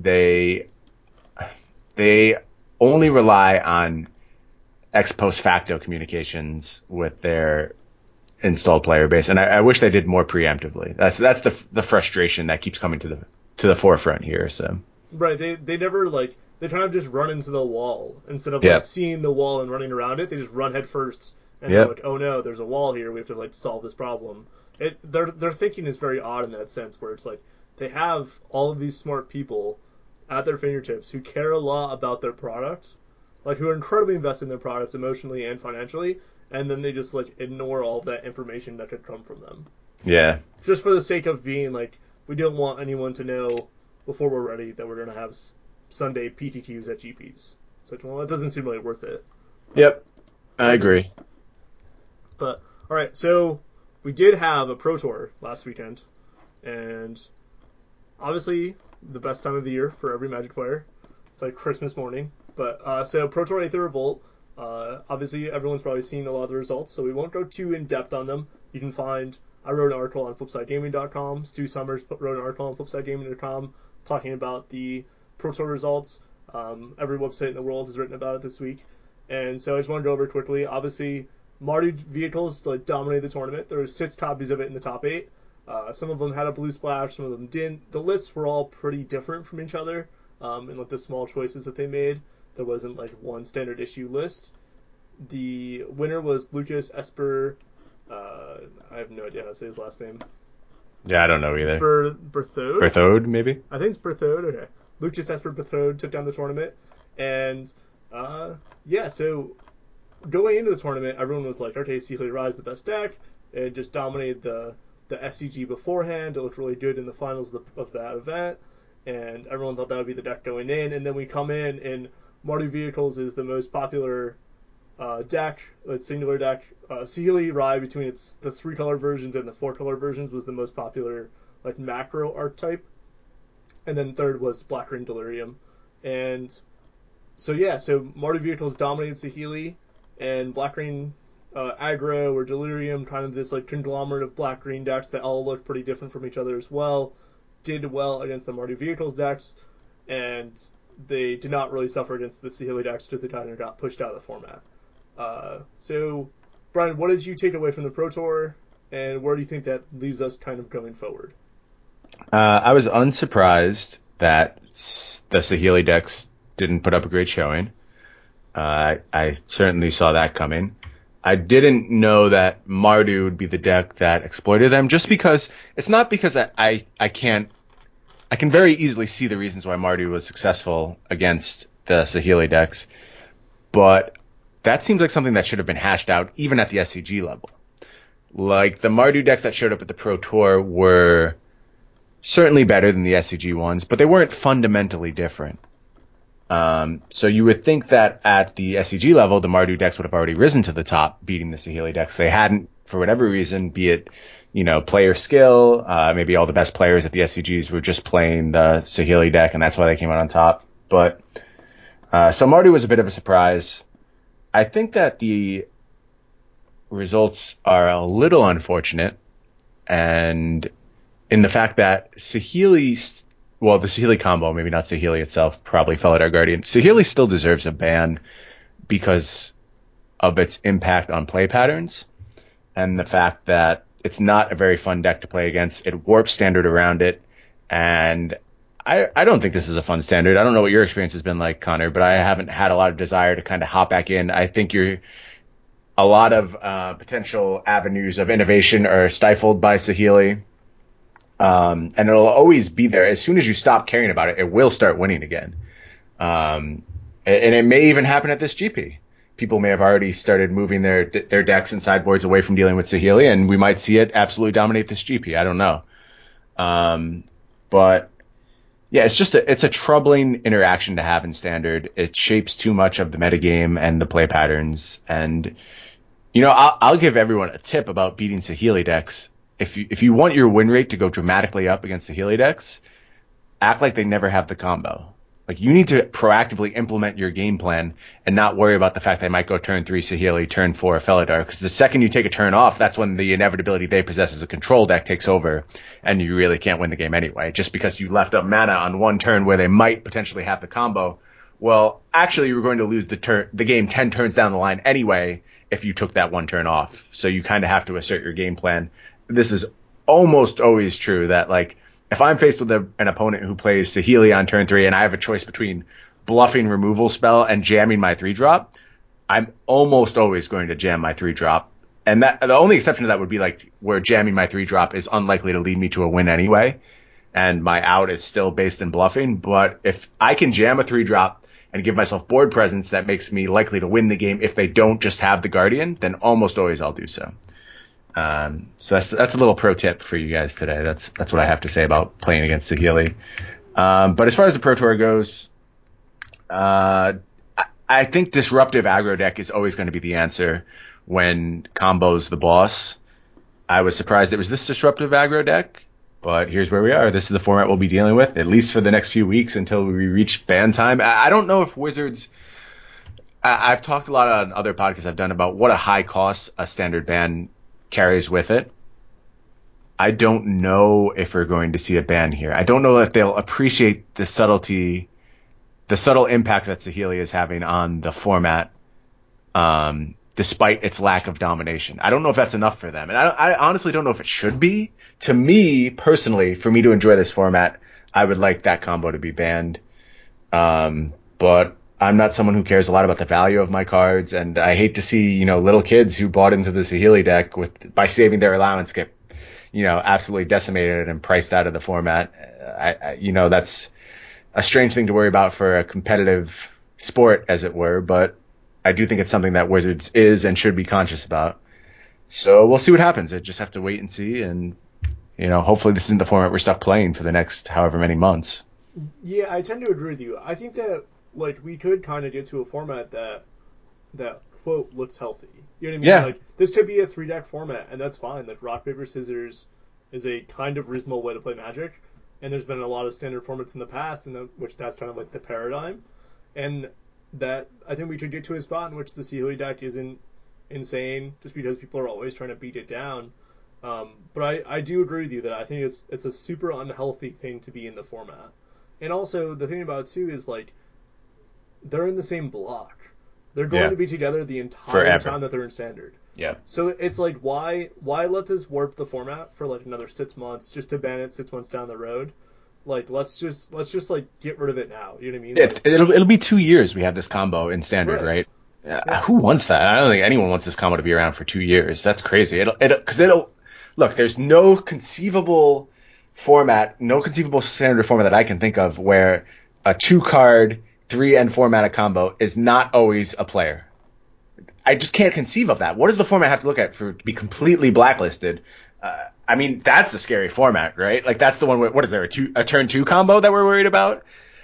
[SPEAKER 2] they only rely on ex post facto communications with their installed player base, and I wish they did more preemptively. That's the frustration that keeps coming to the forefront here. So
[SPEAKER 1] Right. They never like they kind of just run into the wall instead of like
[SPEAKER 2] yeah,
[SPEAKER 1] seeing the wall and running around it. They just run head first and they're
[SPEAKER 2] yep,
[SPEAKER 1] like, oh no, there's a wall here. We have to like solve this problem. Their thinking is very odd in that sense, where it's like they have all of these smart people at their fingertips who care a lot about their products, like who are incredibly invested in their products emotionally and financially, and then they just like ignore all of that information that could come from them
[SPEAKER 2] yeah,
[SPEAKER 1] just for the sake of being like, we don't want anyone to know before we're ready that we're going to have Sunday PTQs at GPs. So, well, it doesn't seem really worth it.
[SPEAKER 2] yep. I
[SPEAKER 1] But anyway.
[SPEAKER 2] agree.
[SPEAKER 1] But, all right, so we did have a Pro Tour last weekend, and obviously the best time of the year for every Magic player. It's like Christmas morning. But, so Pro Tour Aether Revolt, obviously everyone's probably seen a lot of the results, so we won't go too in depth on them. You can find I wrote an article on FlipsideGaming.com. Stu Summers wrote an article on FlipsideGaming.com talking about the Pro Tour results. Every website in the world has written about it this week. And so I just want to go over it quickly. Obviously, Mardu Vehicles like dominated the tournament. There were 6 copies of it in the top 8. Some of them had a blue splash, some of them didn't. The lists were all pretty different from each other, and with the small choices that they made, there wasn't like one standard issue list. The winner was Lucas Esper. I have no idea how to say his last name.
[SPEAKER 2] Yeah, I don't know either.
[SPEAKER 1] Berthode?
[SPEAKER 2] Berthode, maybe?
[SPEAKER 1] I think it's Berthode. Okay. Lucas Esper Berthode took down the tournament. And, yeah, so going into the tournament, everyone was like, okay, Saheeli Rai is the best deck. It just dominated the SCG beforehand. It looked really good in the finals of that event. And everyone thought that would be the deck going in. And then we come in, and Mardu Vehicles is the most popular deck, its singular deck. Saheeli Rai, between the 3-color versions and the 4-color versions, was the most popular like macro archetype. And then third was Black Green Delirium. And so yeah, so Mardu Vehicles dominated Saheeli, and Black Green Aggro or Delirium, kind of this like conglomerate of Black Green decks that all look pretty different from each other as well, did well against the Mardu Vehicles decks, and they did not really suffer against the Saheeli decks because they kind of got pushed out of the format. So, Brian, what did you take away from the Pro Tour, and where do you think that leaves us kind of going forward?
[SPEAKER 2] I was unsurprised that the Saheeli decks didn't put up a great showing. I certainly saw that coming. I didn't know that Mardu would be the deck that exploited them, just because it's not because I can very easily see the reasons why Mardu was successful against the Saheeli decks, but that seems like something that should have been hashed out even at the SCG level. Like, the Mardu decks that showed up at the Pro Tour were certainly better than the SCG ones, but they weren't fundamentally different. So you would think that at the SCG level, the Mardu decks would have already risen to the top, beating the Saheeli decks. They hadn't, for whatever reason, be it, player skill, maybe all the best players at the SCGs were just playing the Saheeli deck, and that's why they came out on top. But, so Mardu was a bit of a surprise. I think that the results are a little unfortunate, and in the fact that the Saheeli combo, maybe not Saheeli itself, probably Felidar Guardian. Saheeli still deserves a ban because of its impact on play patterns and the fact that it's not a very fun deck to play against. It warps standard around it, and I don't think this is a fun standard. I don't know what your experience has been like, Connor, but I haven't had a lot of desire to kind of hop back in. I think a lot of potential avenues of innovation are stifled by Saheeli. And it'll always be there. As soon as you stop caring about it, it will start winning again. And it may even happen at this GP. People may have already started moving their decks and sideboards away from dealing with Saheeli, and we might see it absolutely dominate this GP. I don't know. But yeah, it's a troubling interaction to have in Standard. It shapes too much of the metagame and the play patterns. And, I'll give everyone a tip about beating Saheeli decks. If you want your win rate to go dramatically up against the Saheeli decks, act like they never have the combo. Like, you need to proactively implement your game plan and not worry about the fact they might go turn 3 Saheeli, turn 4 Felidar, because the second you take a turn off, that's when the inevitability they possess as a control deck takes over, and you really can't win the game anyway, just because you left up mana on one turn where they might potentially have the combo. Well, actually, you were going to lose the game 10 turns down the line anyway if you took that one turn off. So you kind of have to assert your game plan. This is almost always true that, like, if I'm faced with an opponent who plays Saheeli on turn 3 and I have a choice between bluffing removal spell and jamming my 3-drop, I'm almost always going to jam my 3-drop. And that the only exception to that would be like where jamming my 3-drop is unlikely to lead me to a win anyway, and my out is still based in bluffing. But if I can jam a 3-drop and give myself board presence that makes me likely to win the game if they don't just have the Guardian, then almost always I'll do so. So that's a little pro tip for you guys today. That's what I have to say about playing against Saheeli. But as far as the Pro Tour goes, I think disruptive aggro deck is always going to be the answer when combo's the boss. I was surprised it was this disruptive aggro deck, but here's where we are. This is the format we'll be dealing with, at least for the next few weeks until we reach ban time. I don't know if Wizards... I've talked a lot on other podcasts I've done about what a high cost a standard ban carries with it. I don't know if we're going to see a ban here. I don't know if they'll appreciate the subtle impact that Saheeli is having on the format, despite its lack of domination. I don't know if that's enough for them. And I honestly don't know if it should be. To me, personally, for me to enjoy this format, I would like that combo to be banned. But I'm not someone who cares a lot about the value of my cards, and I hate to see, little kids who bought into the Saheeli deck by saving their allowance get, absolutely decimated and priced out of the format. That's a strange thing to worry about for a competitive sport, as it were, but I do think it's something that Wizards is and should be conscious about. So we'll see what happens. I just have to wait and see, and hopefully this isn't the format we're stuck playing for the next however many months.
[SPEAKER 1] Yeah, I tend to agree with you. I think that we could kind of get to a format that quote looks healthy. You know what I mean?
[SPEAKER 2] Yeah.
[SPEAKER 1] Like this could be a 3-deck format, and that's fine. Like rock paper scissors is a kind of reasonable way to play Magic, and there's been a lot of standard formats in the past, which that's kind of like the paradigm, and that I think we could get to a spot in which the Saheeli deck isn't insane just because people are always trying to beat it down. But I do agree with you that I think it's a super unhealthy thing to be in the format. And also the thing about it too is like they're in the same block. They're going
[SPEAKER 2] Yeah.
[SPEAKER 1] to be together the entire
[SPEAKER 2] Forever.
[SPEAKER 1] time that they're in standard.
[SPEAKER 2] Yeah.
[SPEAKER 1] So it's like why let this warp the format for like another 6 months just to ban it 6 months down the road? Like let's just like get rid of it now. You know what I mean? Like,
[SPEAKER 2] It'll be 2 years we have this combo in standard, right?
[SPEAKER 1] Yeah.
[SPEAKER 2] Who wants that? I don't think anyone wants this combo to be around for 2 years. That's crazy. It'll look. There's no conceivable format, no conceivable standard format that I can think of where a 2-card 3 and 4 mana combo is not always a player. I just can't conceive of that. What does the format have to look at for to be completely blacklisted? I mean, that's a scary format, right? Like that's the one. What is there a turn 2 combo that we're worried about?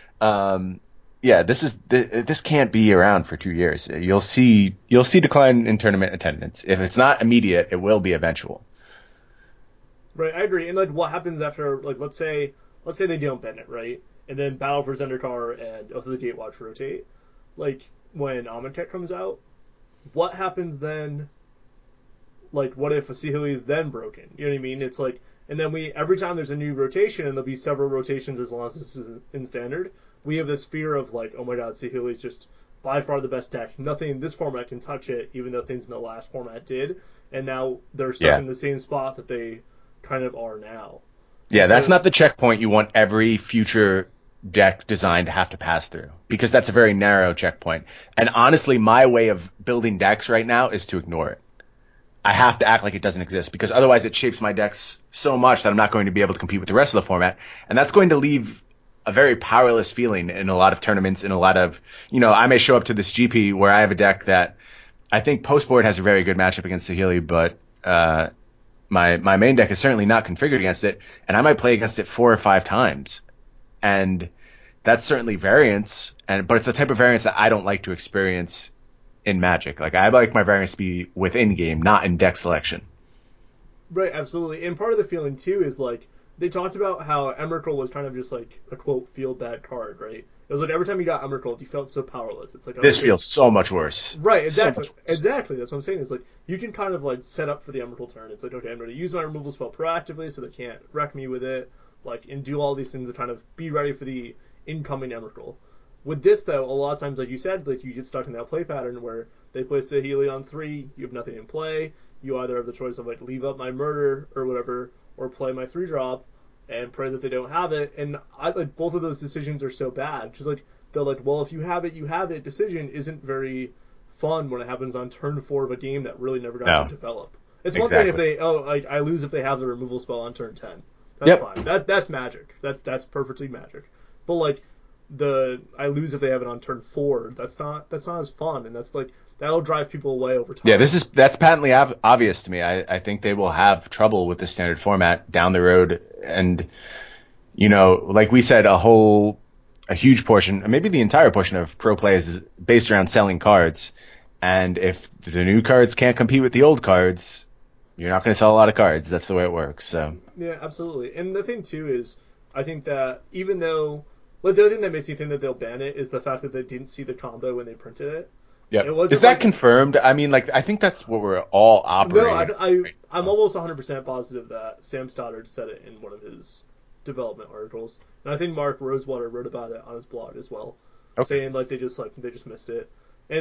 [SPEAKER 2] Yeah, this can't be around for 2 years. You'll see decline in tournament attendance. If it's not immediate, it will be eventual.
[SPEAKER 1] right, I agree. And like what happens after like let's say they don't ban it, right? And then Battle for Zendikar and Oath of the Gatewatch rotate. Like when Amonkhet comes out, what happens then? Like what if a Saheeli is then broken? You know what I mean? It's like and then every time there's a new rotation and there'll be several rotations as long as this is in standard, we have this fear of like, oh my god, Saheeli is just by far the best deck. Nothing in this format can touch it, even though things in the last format did. And now they're stuck
[SPEAKER 2] Yeah.
[SPEAKER 1] in the same spot that they kind of are now. And
[SPEAKER 2] Yeah, that's
[SPEAKER 1] so
[SPEAKER 2] not the checkpoint you want every future deck design to have to pass through because that's a very narrow checkpoint. And honestly, my way of building decks right now is to ignore it. I have to act like it doesn't exist because otherwise it shapes my decks so much that I'm not going to be able to compete with the rest of the format. And that's going to leave a very powerless feeling in a lot of tournaments, in a lot of, I may show up to this GP where I have a deck that I think post board has a very good matchup against Saheeli, but, my main deck is certainly not configured against it, and I might play against it 4 or 5 times. And that's certainly variance, but it's the type of variance that I don't like to experience in Magic. Like I like my variance to be within game, not in deck selection.
[SPEAKER 1] right, absolutely. And part of the feeling too is like they talked about how Emrakul was kind of just like a quote feel bad card, right? It was like every time you got Emrakul, you felt so powerless. It's like
[SPEAKER 2] This
[SPEAKER 1] okay,
[SPEAKER 2] feels so much worse.
[SPEAKER 1] right,
[SPEAKER 2] So
[SPEAKER 1] exactly.
[SPEAKER 2] much worse.
[SPEAKER 1] Exactly. That's what I'm saying. It's like you can kind of like set up for the Emerald turn. It's like, okay, I'm going to use my removal spell proactively so they can't wreck me with it, like, and do all these things to kind of be ready for the incoming Emerald. With this, though, a lot of times, like you said, like you get stuck in that play pattern where they play Saheeli on 3, you have nothing in play. You either have the choice of like leave up my murder or whatever, or play my 3-drop and pray that they don't have it. And I like both of those decisions are so bad because like they're like, well, if you have it, you have it. Decision isn't very fun when it happens on turn 4 of a game that really never got to
[SPEAKER 2] No,
[SPEAKER 1] develop. It's one thing if
[SPEAKER 2] exactly.
[SPEAKER 1] they like I lose if they have the removal spell on turn 10. That's
[SPEAKER 2] Yep.
[SPEAKER 1] fine. That's magic. That's perfectly magic. But like I lose if they have it on turn 4. That's not as fun, and that's like that'll drive people away over
[SPEAKER 2] Yeah,
[SPEAKER 1] time.
[SPEAKER 2] that's patently obvious to me. I think they will have trouble with the standard format down the road, and like we said, a huge portion, maybe the entire portion of pro play is based around selling cards. And if the new cards can't compete with the old cards, you're not going to sell a lot of cards. That's the way it works. So,
[SPEAKER 1] Yeah, absolutely. And the thing too is, I think that even though, like the other thing that makes me think that they'll ban it is the fact that they didn't see the combo when they printed it. It
[SPEAKER 2] yep. Is
[SPEAKER 1] wasn't
[SPEAKER 2] that
[SPEAKER 1] like
[SPEAKER 2] confirmed? I mean, like, I think that's what we're all
[SPEAKER 1] no,
[SPEAKER 2] operating.
[SPEAKER 1] I'm almost 100% positive that Sam Stoddard said it in one of his development articles, and I think Mark Rosewater wrote about it on his blog as well,
[SPEAKER 2] Okay.
[SPEAKER 1] saying like they just missed it. And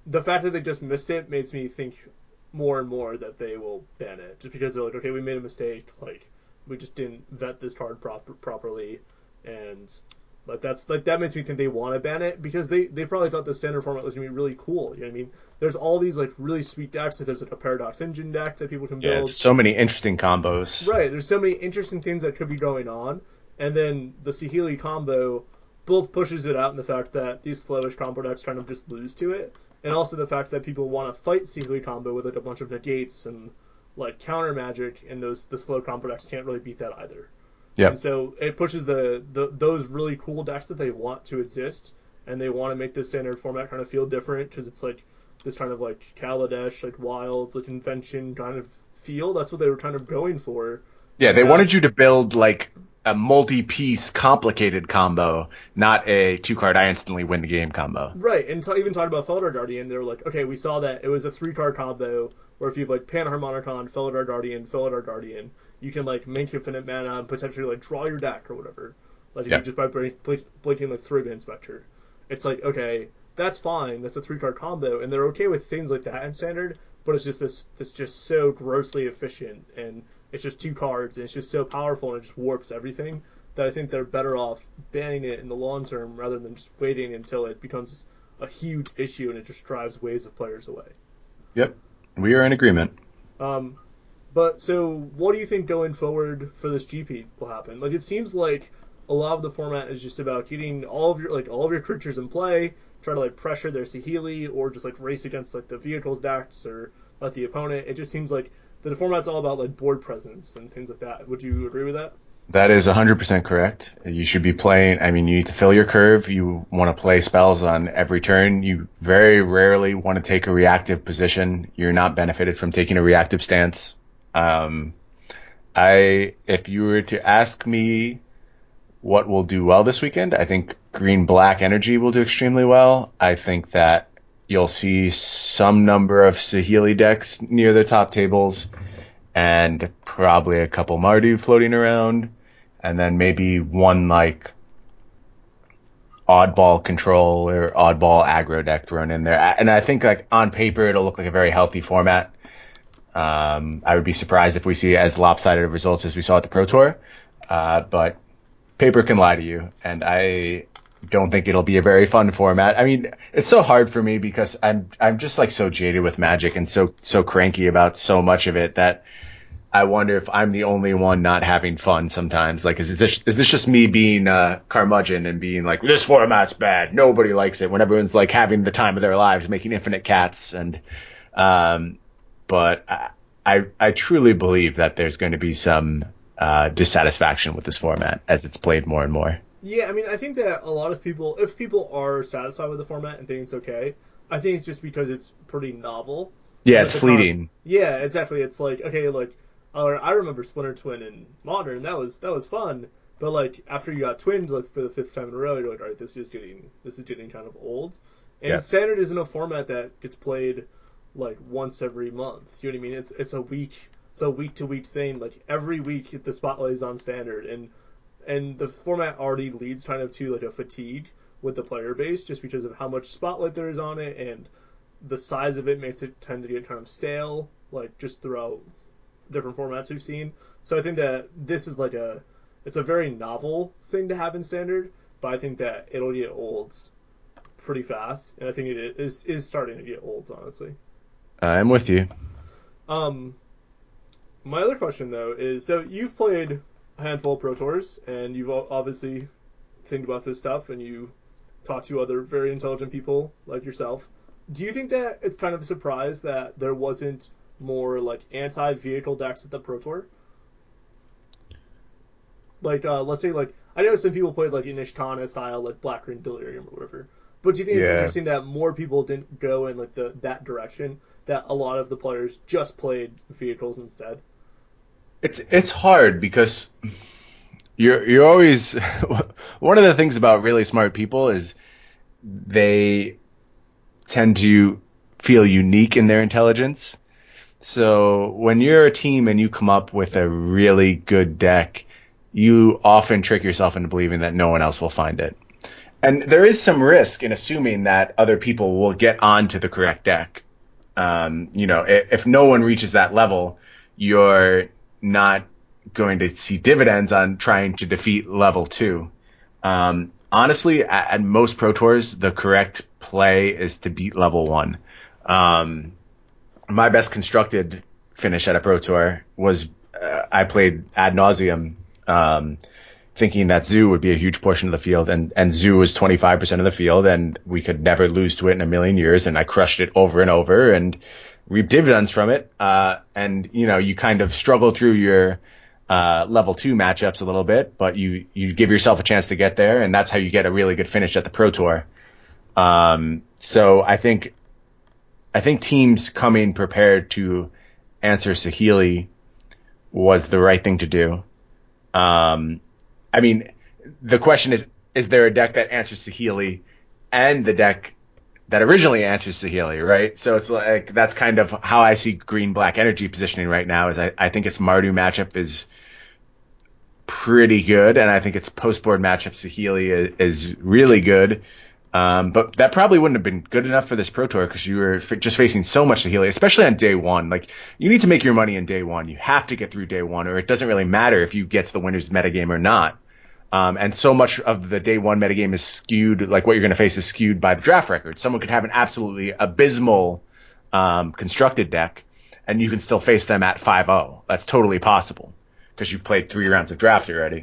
[SPEAKER 1] the fact that they just missed it makes me think more and more that they will ban it, just because they're like, okay, we made a mistake, like we just didn't vet this card properly, and like that's like that makes me think they want to ban it because they probably thought the standard format was gonna be really cool. You know what I mean? There's all these like really sweet decks. Like there's like a Paradox Engine deck that people can
[SPEAKER 2] Yeah,
[SPEAKER 1] build.
[SPEAKER 2] so many interesting combos.
[SPEAKER 1] Right. There's so many interesting things that could be going on, and then the Saheeli combo both pushes it out in the fact that these slowish combo decks kind of just lose to it, and also the fact that people want to fight Saheeli combo with like a bunch of negates and like counter magic, and the slow combo decks can't really beat that either. And
[SPEAKER 2] Yep.
[SPEAKER 1] so it pushes the those really cool decks that they want to exist, and they want to make the standard format kind of feel different because it's like this kind of like Kaladesh, like wild, like invention kind of feel. That's what they were kind of going for.
[SPEAKER 2] Yeah,
[SPEAKER 1] And
[SPEAKER 2] they
[SPEAKER 1] now,
[SPEAKER 2] wanted you to build like a multi-piece complicated combo, not a two-card I instantly win the game combo.
[SPEAKER 1] right, and even talking about Felidar Guardian, they were like, okay, we saw that it was a 3 card combo where if you have like Panharmonicon, Felidar Guardian, you can like make infinite mana and potentially like draw your deck or whatever. Like if you
[SPEAKER 2] Yep.
[SPEAKER 1] just by blinking like Thuriban Inspector. It's like, okay, that's fine, that's a 3 card combo, and they're okay with things like that in standard, but it's just this just so grossly efficient, and it's just 2 cards, and it's just so powerful, and it just warps everything that I think they're better off banning it in the long term rather than just waiting until it becomes a huge issue and it just drives waves of players away.
[SPEAKER 2] Yep. We are in agreement.
[SPEAKER 1] Um, but so, what do you think going forward for this GP will happen? Like, it seems like a lot of the format is just about getting all of your creatures in play, try to like pressure their Saheeli, or just like race against like the vehicles decks or let the opponent. It just seems like the format's all about like board presence and things like that. Would you agree with that?
[SPEAKER 2] That is 100% correct. You should be playing, I mean, you need to fill your curve. You want to play spells on every turn. You very rarely want to take a reactive position. You're not benefited from taking a reactive stance. Um, if you were to ask me what will do well this weekend, I think green black energy will do extremely well. I think that you'll see some number of Saheeli decks near the top tables and probably a couple Mardu floating around, and then maybe one like oddball control or oddball aggro deck thrown in there. And I think like on paper it'll look like a very healthy format. I would be surprised if we see as lopsided of results as we saw at the Pro Tour, but paper can lie to you, and I don't think it'll be a very fun format. I mean, it's so hard for me because I'm just like so jaded with Magic and so cranky about so much of it that I wonder if I'm the only one not having fun sometimes. Like, is this just me being curmudgeon and being like, this format's bad, nobody likes it, when everyone's like having the time of their lives making infinite cats and um, but I truly believe that there's going to be some dissatisfaction with this format as it's played more and more.
[SPEAKER 1] Yeah, I mean, I think that a lot of people, if people are satisfied with the format and think it's okay, I think it's just because it's pretty novel.
[SPEAKER 2] Yeah,
[SPEAKER 1] And like
[SPEAKER 2] it's
[SPEAKER 1] the con,
[SPEAKER 2] fleeting.
[SPEAKER 1] yeah, exactly. It's like okay, like I remember Splinter Twin in Modern. That was fun. But like after you got twinned like for the 5th time in a row, you're like, all right, this is getting kind of old. And
[SPEAKER 2] Yeah.
[SPEAKER 1] Standard isn't a format that gets played like once every month. You know what I mean? It's a week to week thing. Like every week the spotlight is on Standard, and the format already leads kind of to like a fatigue with the player base just because of how much spotlight there is on it, and the size of it makes it tend to get kind of stale like just throughout different formats we've seen. So I think that this is like it's a very novel thing to have in standard, but I think that it'll get old pretty fast, and I think it is starting to get old, honestly.
[SPEAKER 2] I'm with you.
[SPEAKER 1] um my other question though is, so you've played a handful of pro tours and you've obviously think about this stuff and you talk to other very intelligent people like yourself. Do you think that it's kind of a surprise that there wasn't more like anti-vehicle decks at the Pro Tour? Like, let's say, like I know some people played like Inishkana style, like Black Green Delirium or whatever. But do you think it's
[SPEAKER 2] Yeah.
[SPEAKER 1] interesting that more people didn't go in like that direction? That a lot of the players just played vehicles instead.
[SPEAKER 2] It's hard because you're always one of the things about really smart people is they tend to feel unique in their intelligence. So when you're a team and you come up with a really good deck, you often trick yourself into believing that no one else will find it. And there is some risk in assuming that other people will get onto the correct deck. If no one reaches that level, you're not going to see dividends on trying to defeat level 2. Honestly, at most Pro Tours, the correct play is to beat level 1. My best constructed finish at a Pro Tour was I played ad nauseum, thinking that Zoo would be a huge portion of the field, and Zoo was 25% of the field, and we could never lose to it in a million years, and I crushed it over and over and reaped dividends from it. And you kind of struggle through your level 2 matchups a little bit, but you give yourself a chance to get there, and that's how you get a really good finish at the Pro Tour. So I think teams coming prepared to answer Saheeli was the right thing to do. I mean, the question is there a deck that answers Saheeli and the deck that originally answers Saheeli, right? So it's like, that's kind of how I see green-black energy positioning right now. Is I think its Mardu matchup is pretty good, and I think its post-board matchup Saheeli is really good. But that probably wouldn't have been good enough for this Pro Tour because you were just facing so much Saheeli, especially on day one. Like, you need to make your money in day one. You have to get through day one, or it doesn't really matter if you get to the winner's metagame or not. And so much of the day one metagame is skewed, like what you're going to face is skewed by the draft record. Someone could have an absolutely abysmal constructed deck, and you can still face them at 5-0. That's totally possible because you've played 3 rounds of draft already.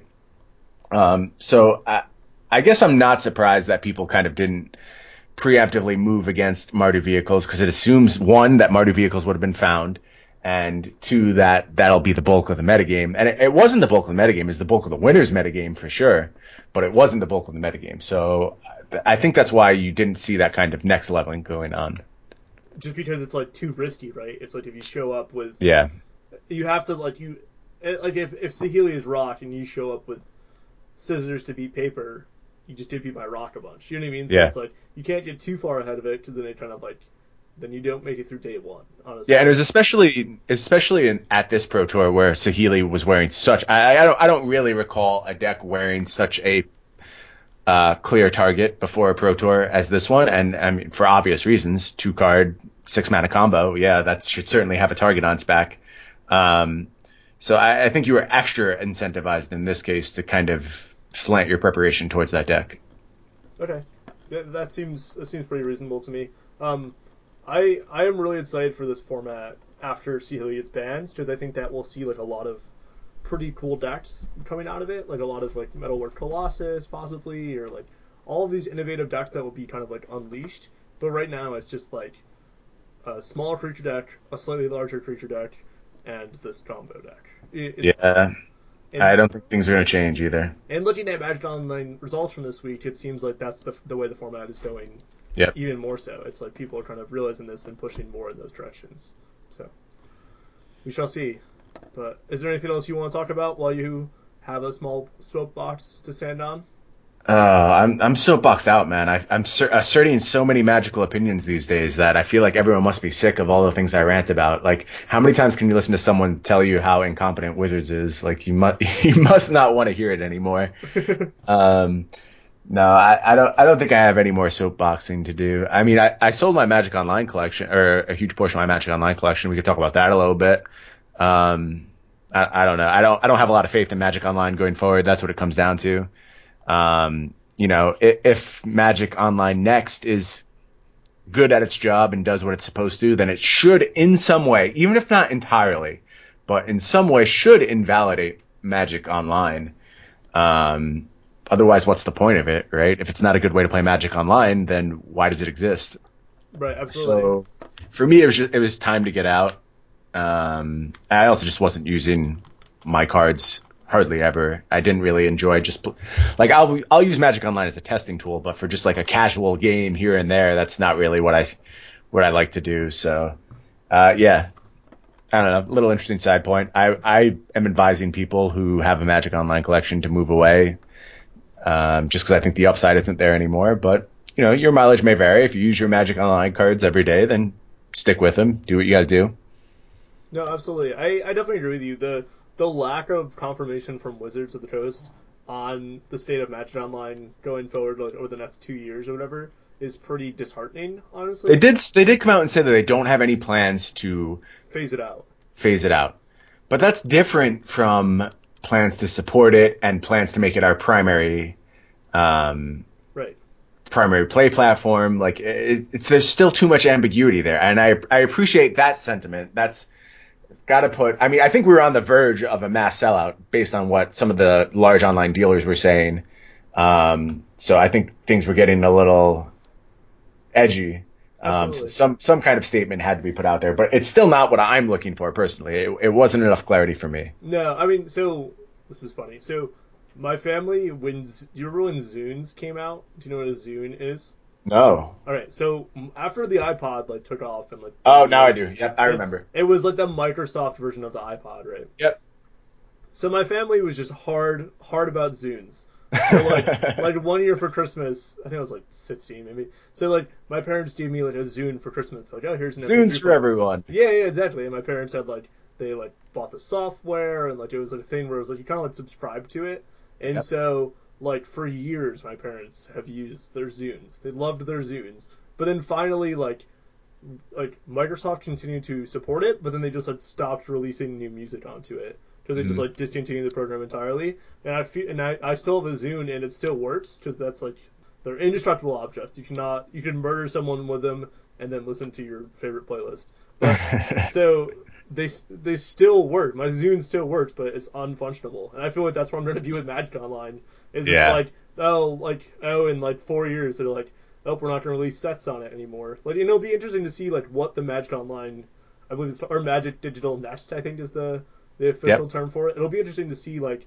[SPEAKER 2] So I guess I'm not surprised that people kind of didn't preemptively move against Mardu vehicles because it assumes, 1, that Mardu vehicles would have been found, and 2, that that'll be the bulk of the metagame. And it wasn't the bulk of the metagame, it's the bulk of the winner's metagame for sure, but it wasn't the bulk of the metagame. So I think that's why you didn't see that kind of next leveling going on.
[SPEAKER 1] Just because it's like too risky, right? It's like if you show up with,
[SPEAKER 2] Yeah.
[SPEAKER 1] you have to like if Saheeli is rock and you show up with scissors to beat paper, you just defeat by rock a bunch. You know what I mean? So
[SPEAKER 2] Yeah.
[SPEAKER 1] it's like you can't get too far ahead of it because then it kind of like then you don't make it through day one. Honestly.
[SPEAKER 2] Yeah, and it was especially at this Pro Tour where Saheeli was wearing such. I don't really recall a deck wearing such a clear target before a Pro Tour as this one, and I mean for obvious reasons, 2-card 6-mana combo. Yeah, that should certainly have a target on its back. So I think you were extra incentivized in this case to kind of slant your preparation towards that deck.
[SPEAKER 1] Okay, that seems pretty reasonable to me. I am really excited for this format after Saheeli gets banned because I think that we'll see like a lot of pretty cool decks coming out of it, like a lot of like Metalwork Colossus possibly, or like all of these innovative decks that will be kind of like unleashed. But right now it's just like a smaller creature deck, a slightly larger creature deck, and this combo deck.
[SPEAKER 2] Yeah, I
[SPEAKER 1] And
[SPEAKER 2] don't think things are going to change either.
[SPEAKER 1] and looking at Magic Online results from this week, it seems like that's the way the format is going.
[SPEAKER 2] Yep.
[SPEAKER 1] Even more so, it's like people are kind of realizing this and pushing more in those directions. So we shall see. But is there anything else you want to talk about while you have a small soapbox to stand on?
[SPEAKER 2] I'm so boxed out, man. I'm asserting so many magical opinions these days that I feel like everyone must be sick of all the things I rant about. Like, how many times can you listen to someone tell you how incompetent Wizards is? Like, you must you must not want to hear it anymore. Um, no, I don't think I have any more soapboxing to do. I mean, I sold my Magic Online collection, or a huge portion of my Magic Online collection. We could talk about that a little bit. Um, I don't know. I don't have a lot of faith in Magic Online going forward. That's what it comes down to. If Magic Online Next is good at its job and does what it's supposed to, then it should in some way, even if not entirely, but in some way should invalidate Magic Online. Otherwise, what's the point of it, right? If it's not a good way to play Magic Online, then why does it exist?
[SPEAKER 1] Right, absolutely.
[SPEAKER 2] So for me, it was time to get out. I also just wasn't using my cards hardly ever. I didn't really enjoy like I'll use Magic Online as a testing tool, but for just like a casual game here and there, that's not really what I like to do. So yeah, I don't know. Little interesting side point. I am advising people who have a Magic Online collection to move away, just because I think the upside isn't there anymore. But your mileage may vary. If you use your Magic Online cards every day, then stick with them. Do what you got to do.
[SPEAKER 1] No, absolutely. I definitely agree with you. The lack of confirmation from Wizards of the Coast on the state of Magic Online going forward, like over the next 2 years or whatever, is pretty disheartening.
[SPEAKER 2] They
[SPEAKER 1] Honestly,
[SPEAKER 2] did they did come out and say that they don't have any plans to
[SPEAKER 1] phase it out.
[SPEAKER 2] phase it out. But that's different from plans to support it and plans to make it our um,
[SPEAKER 1] Right.
[SPEAKER 2] primary play platform. Like there's still too much ambiguity there, and I appreciate that sentiment. It's got to put. I mean, I think we were on the verge of a mass sellout based on what some of the large online dealers were saying. So I think things were getting a little edgy. So
[SPEAKER 1] Absolutely.
[SPEAKER 2] some kind of statement had to be put out there, but it's still not what I'm looking for personally. It wasn't enough clarity for me.
[SPEAKER 1] No, I mean, so this is funny. So my family, do you remember when Zunes came out? Do you know what a Zune is?
[SPEAKER 2] No.
[SPEAKER 1] All right, so after the iPod like took off and like
[SPEAKER 2] Oh, now I
[SPEAKER 1] debuted,
[SPEAKER 2] do. Yep, I remember.
[SPEAKER 1] it was like the Microsoft version of the iPod, right?
[SPEAKER 2] Yep.
[SPEAKER 1] So my family was just hard about Zunes. So like 1 year for Christmas, I think I was like 16 maybe. So like my parents gave me like a Zune for Christmas. Like, oh, here's an
[SPEAKER 2] Zunes
[SPEAKER 1] MP3
[SPEAKER 2] for
[SPEAKER 1] player.
[SPEAKER 2] everyone.
[SPEAKER 1] Yeah, yeah, exactly. And my parents had like they like bought the software and like it was like a thing where it was like you kind of like subscribe to it. And
[SPEAKER 2] Yep.
[SPEAKER 1] so like for years my parents have used their Zunes. They loved their Zunes. But then finally like Microsoft continued to support it, but then they just like stopped releasing new music onto it because they just
[SPEAKER 2] Mhm.
[SPEAKER 1] like discontinued the program entirely. And I still have a Zune and it still works because that's like they're indestructible objects. You can murder someone with them and then listen to your favorite playlist. But so they still work. My Zune still works, but it's unfunctionable. And I feel like that's what I'm going to do with Magic Online. Is it's
[SPEAKER 2] Yeah.
[SPEAKER 1] like in like 4 years they're like oh, we're not going to release sets on it anymore. Like, it'll be interesting to see like what the Magic Online, I believe it's or Magic Digital Next, I think is the official
[SPEAKER 2] Yep.
[SPEAKER 1] term for it. It'll be interesting to see like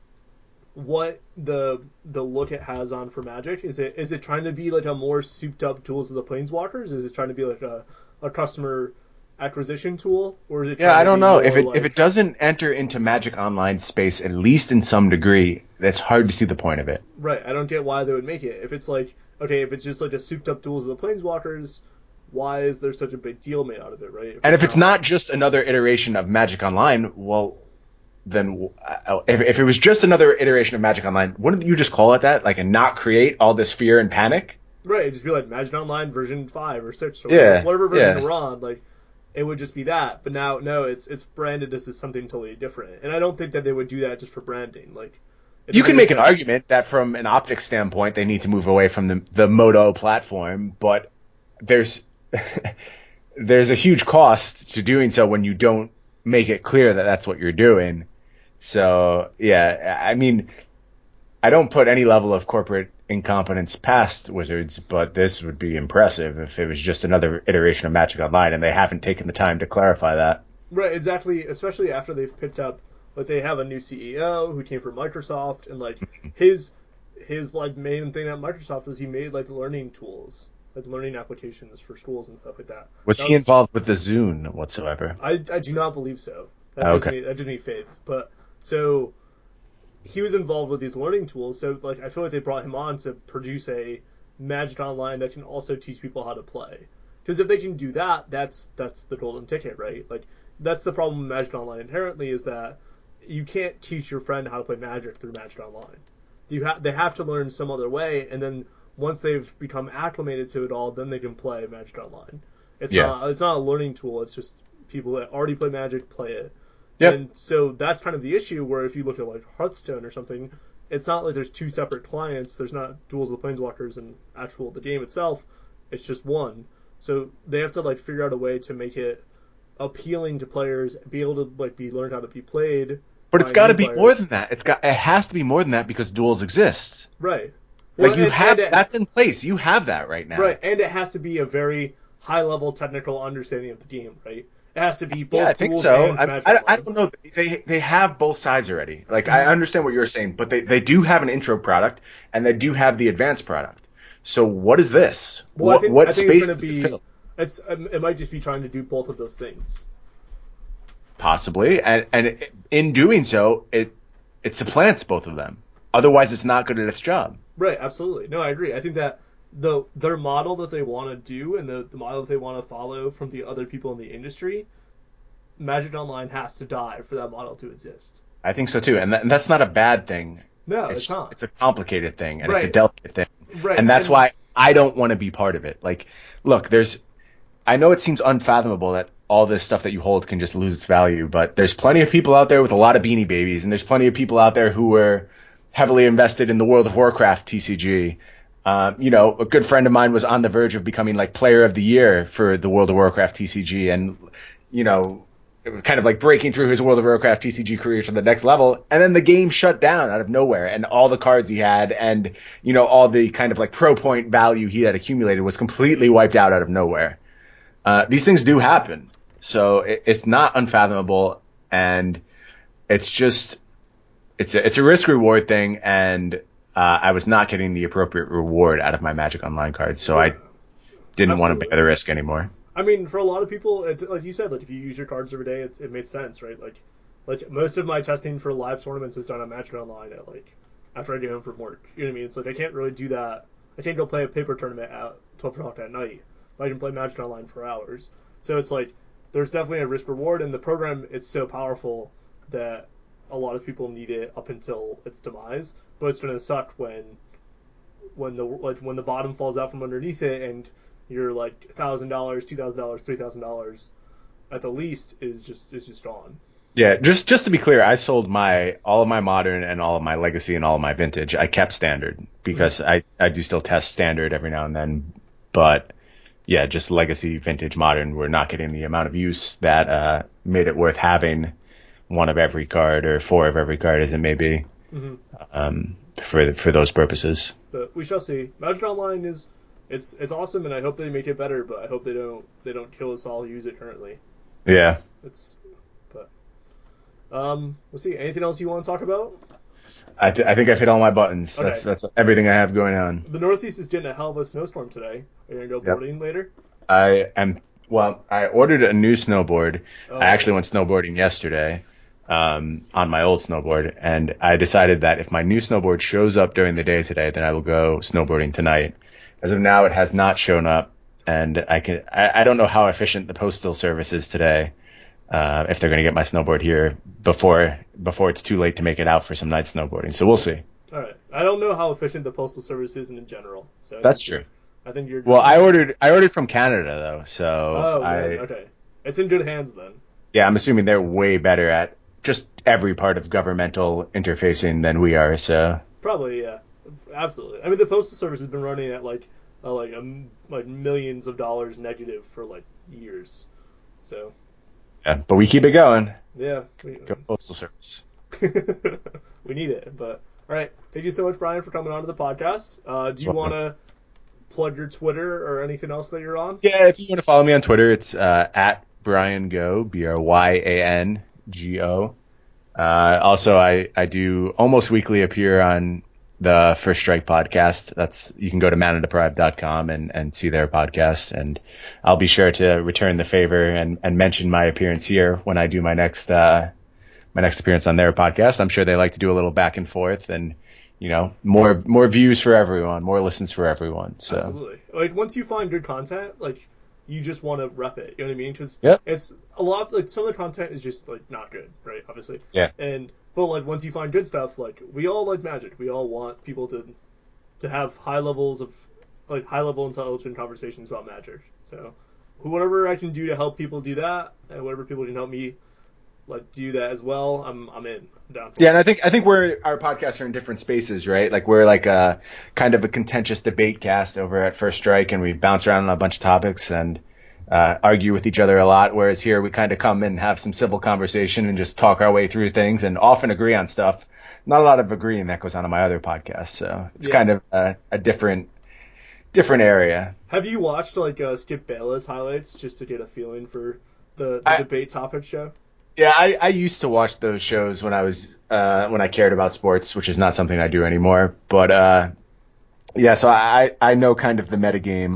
[SPEAKER 1] what the look it has on for Magic. Is it trying to be like a more souped up tools of the Planeswalkers? Is it trying to be like a customer acquisition tool, or is it
[SPEAKER 2] Yeah,
[SPEAKER 1] trying
[SPEAKER 2] I
[SPEAKER 1] to
[SPEAKER 2] don't
[SPEAKER 1] be
[SPEAKER 2] know
[SPEAKER 1] more
[SPEAKER 2] if it
[SPEAKER 1] like
[SPEAKER 2] doesn't enter into Magic Online space at least in some degree. That's hard to see the point of it.
[SPEAKER 1] right? I don't get why they would make it. If it's like okay, if it's just like a souped up tools of the Planeswalkers, why is there such a big deal made out of it, right? If
[SPEAKER 2] And
[SPEAKER 1] it's
[SPEAKER 2] if it's
[SPEAKER 1] not
[SPEAKER 2] not just another iteration of Magic Online, well, then if it was just another iteration of Magic Online, wouldn't you just call it that? Like, and not create all this fear and panic?
[SPEAKER 1] right, it'd just be like Magic Online version 5 or 6 or
[SPEAKER 2] Yeah,
[SPEAKER 1] whatever version
[SPEAKER 2] yeah.
[SPEAKER 1] we're on. Like it would just be that. But now no, it's branded as something totally different. And I don't think that they would do that just for branding. Like it
[SPEAKER 2] You
[SPEAKER 1] doesn't
[SPEAKER 2] can
[SPEAKER 1] make
[SPEAKER 2] make an
[SPEAKER 1] sense.
[SPEAKER 2] argument that from an optics standpoint, they need to move away from the Moto platform, but there's there's a huge cost to doing so when you don't make it clear that that's what you're doing. So yeah, I mean, I don't put any level of corporate incompetence past Wizards, but this would be impressive if it was just another iteration of Magic Online and they haven't taken the time to clarify that.
[SPEAKER 1] Right, exactly. Especially after they've picked up, like they have a new CEO who came from Microsoft, and like his his like main thing at Microsoft was he made like learning tools, like learning applications for schools and stuff like that.
[SPEAKER 2] Was
[SPEAKER 1] That
[SPEAKER 2] he
[SPEAKER 1] was
[SPEAKER 2] involved with the Zune whatsoever?
[SPEAKER 1] I do not believe so.
[SPEAKER 2] Okay.
[SPEAKER 1] That gives me faith. But so he was involved with these learning tools. So like I feel like they brought him on to produce a Magic Online that can also teach people how to play. Because if they can do that, that's the golden ticket, right? Like that's the problem with Magic Online inherently is that you can't teach your friend how to play Magic through Magic Online. They have to learn some other way, and then once they've become acclimated to it all, then they can play Magic Online.
[SPEAKER 2] Yeah.
[SPEAKER 1] It's not a learning tool. It's just people that already play Magic play it,
[SPEAKER 2] Yep.
[SPEAKER 1] and so that's kind of the issue where if you look at like Hearthstone or something, it's not like there's two separate clients. There's not Duels of the Planeswalkers and actual the game itself. It's just one. So they have to like figure out a way to make it appealing to players, be able to like be learned how to be played
[SPEAKER 2] But it's
[SPEAKER 1] by
[SPEAKER 2] got
[SPEAKER 1] new
[SPEAKER 2] to be more
[SPEAKER 1] players.
[SPEAKER 2] than that. It has to be more than that because duels exist.
[SPEAKER 1] Right. Well,
[SPEAKER 2] Like you have
[SPEAKER 1] and it,
[SPEAKER 2] that's in place. You have that right
[SPEAKER 1] right,
[SPEAKER 2] now.
[SPEAKER 1] and it has to be a very high level technical understanding of the game, right? It has to be
[SPEAKER 2] Yeah, I
[SPEAKER 1] both
[SPEAKER 2] think
[SPEAKER 1] duels
[SPEAKER 2] so.
[SPEAKER 1] and Magic
[SPEAKER 2] I
[SPEAKER 1] Online.
[SPEAKER 2] don't know. They have both sides already. Like I
[SPEAKER 1] Mm-hmm.
[SPEAKER 2] understand what you're saying, but they do have an intro product and they do have the advanced product. So what is this?
[SPEAKER 1] Well, I
[SPEAKER 2] What
[SPEAKER 1] think it's going
[SPEAKER 2] space
[SPEAKER 1] to
[SPEAKER 2] does it
[SPEAKER 1] be
[SPEAKER 2] fill?
[SPEAKER 1] it might just be trying to do both of those things.
[SPEAKER 2] Possibly, and in doing so, it supplants both of them. Otherwise, it's not good at its job.
[SPEAKER 1] Right, absolutely. No, I agree. I think that their model that they want to do and the model that they want to follow from the other people in the industry, Magic Online has to die for that model to exist.
[SPEAKER 2] I think so too, and that's not a bad thing.
[SPEAKER 1] No, it's not.
[SPEAKER 2] It's a complicated thing and it's a
[SPEAKER 1] Right.
[SPEAKER 2] delicate thing.
[SPEAKER 1] Right.
[SPEAKER 2] And that's
[SPEAKER 1] And
[SPEAKER 2] why I don't want to be part of it. Like, look, I know it seems unfathomable that all this stuff that you hold can just lose its value, but there's plenty of people out there with a lot of Beanie Babies, and there's plenty of people out there who were heavily invested in the World of Warcraft TCG. A good friend of mine was on the verge of becoming like Player of the Year for the World of Warcraft TCG, and you know, kind of like breaking through his World of Warcraft TCG career to the next level, and then the game shut down out of nowhere, and all the cards he had, and all the kind of like pro point value he had accumulated was completely wiped out of nowhere. These things do happen, so it's not unfathomable, and it's just it's a risk reward thing, and I was not getting the appropriate reward out of my Magic Online cards, so I didn't want to bear the risk anymore.
[SPEAKER 1] I mean, for a lot of people, like you said, like if you use your cards every day, it makes sense, right? Like most of my testing for live tournaments is done on Magic Online at like after I get home from work. You know what I mean? It's like I can't really do that. I can't go play a paper tournament at 12 o'clock at night. But I can play Magic Online for hours. So it's like there's definitely a risk reward, and the program it's so powerful that a lot of people need it up until its demise. But it's gonna suck when the bottom falls out from underneath it and you're like $1,000, $2,000, $3,000 at the least is just gone.
[SPEAKER 2] Yeah, just to be clear, I sold all of my modern and all of my legacy and all of my vintage. I kept standard because I do still test standard every now and then, but yeah, just legacy, vintage, modern, we're not getting the amount of use that made it worth having one of every card or four of every card as it may be, for those purposes.
[SPEAKER 1] But we shall see. Magic Online is it's awesome, and I hope they make it better. But I hope they don't kill us all who use it currently.
[SPEAKER 2] Yeah.
[SPEAKER 1] But let's see. Anything else you want to talk about?
[SPEAKER 2] I think I've hit all my buttons.
[SPEAKER 1] Okay.
[SPEAKER 2] That's everything I have going on.
[SPEAKER 1] The Northeast is getting a hell of a snowstorm today. Are you gonna go boarding later?
[SPEAKER 2] I ordered a new snowboard.
[SPEAKER 1] Oh,
[SPEAKER 2] I actually went snowboarding yesterday on my old snowboard, and I decided that if my new snowboard shows up during the day today, then I will go snowboarding tonight. As of now, it has not shown up, and I don't know how efficient the postal service is today. If they're going to get my snowboard here before it's too late to make it out for some night snowboarding. So we'll see.
[SPEAKER 1] All right. I don't know how efficient the postal service is in general. So
[SPEAKER 2] that's true.
[SPEAKER 1] I think you're.
[SPEAKER 2] Well, I ordered from Canada though, so
[SPEAKER 1] okay. It's in good hands then.
[SPEAKER 2] Yeah, I'm assuming they're way better at just every part of governmental interfacing than we are. So
[SPEAKER 1] probably, yeah, absolutely. I mean, the postal service has been running at like millions of dollars negative for like years. So.
[SPEAKER 2] Yeah, but we keep it going.
[SPEAKER 1] Yeah.
[SPEAKER 2] Go postal service.
[SPEAKER 1] We need it, but all right. Thank you so much, Brian, for coming on to the podcast. Do you want to plug your Twitter or anything else that you're on?
[SPEAKER 2] Yeah, if you want to follow me on Twitter, it's at Brian Go, BryanGo. Also, I do almost weekly appear on the First Strike podcast. You can go to mannadeprived.com and see their podcast, and I'll be sure to return the favor and mention my appearance here when I do my next appearance on their podcast. I'm sure they like to do a little back and forth, and more views for everyone, more listens for everyone. So
[SPEAKER 1] absolutely, like once you find good content, like you just want to rep it. You know what I mean? Because it's a lot. Like some of the content is just like not good, right? Obviously.
[SPEAKER 2] Yeah.
[SPEAKER 1] But like once you find good stuff, like we all like Magic. We all want people to have high level intelligent conversations about Magic. So whatever I can do to help people do that, and whatever people can help me like do that as well, I'm in. I'm down for it.
[SPEAKER 2] Yeah, and I think our podcasts are in different spaces, right? Like we're like a kind of a contentious debate cast over at First Strike, and we bounce around on a bunch of topics and argue with each other a lot. Whereas here we kind of come and have some civil conversation and just talk our way through things, and often agree on stuff. Not a lot of agreeing that goes on in my other podcasts, so it's kind of a different area.
[SPEAKER 1] Have you watched like Skip Bayless highlights just to get a feeling for the debate topic show?
[SPEAKER 2] Yeah, I used to watch those shows when I cared about sports, which is not something I do anymore. But yeah, so I know kind of the metagame.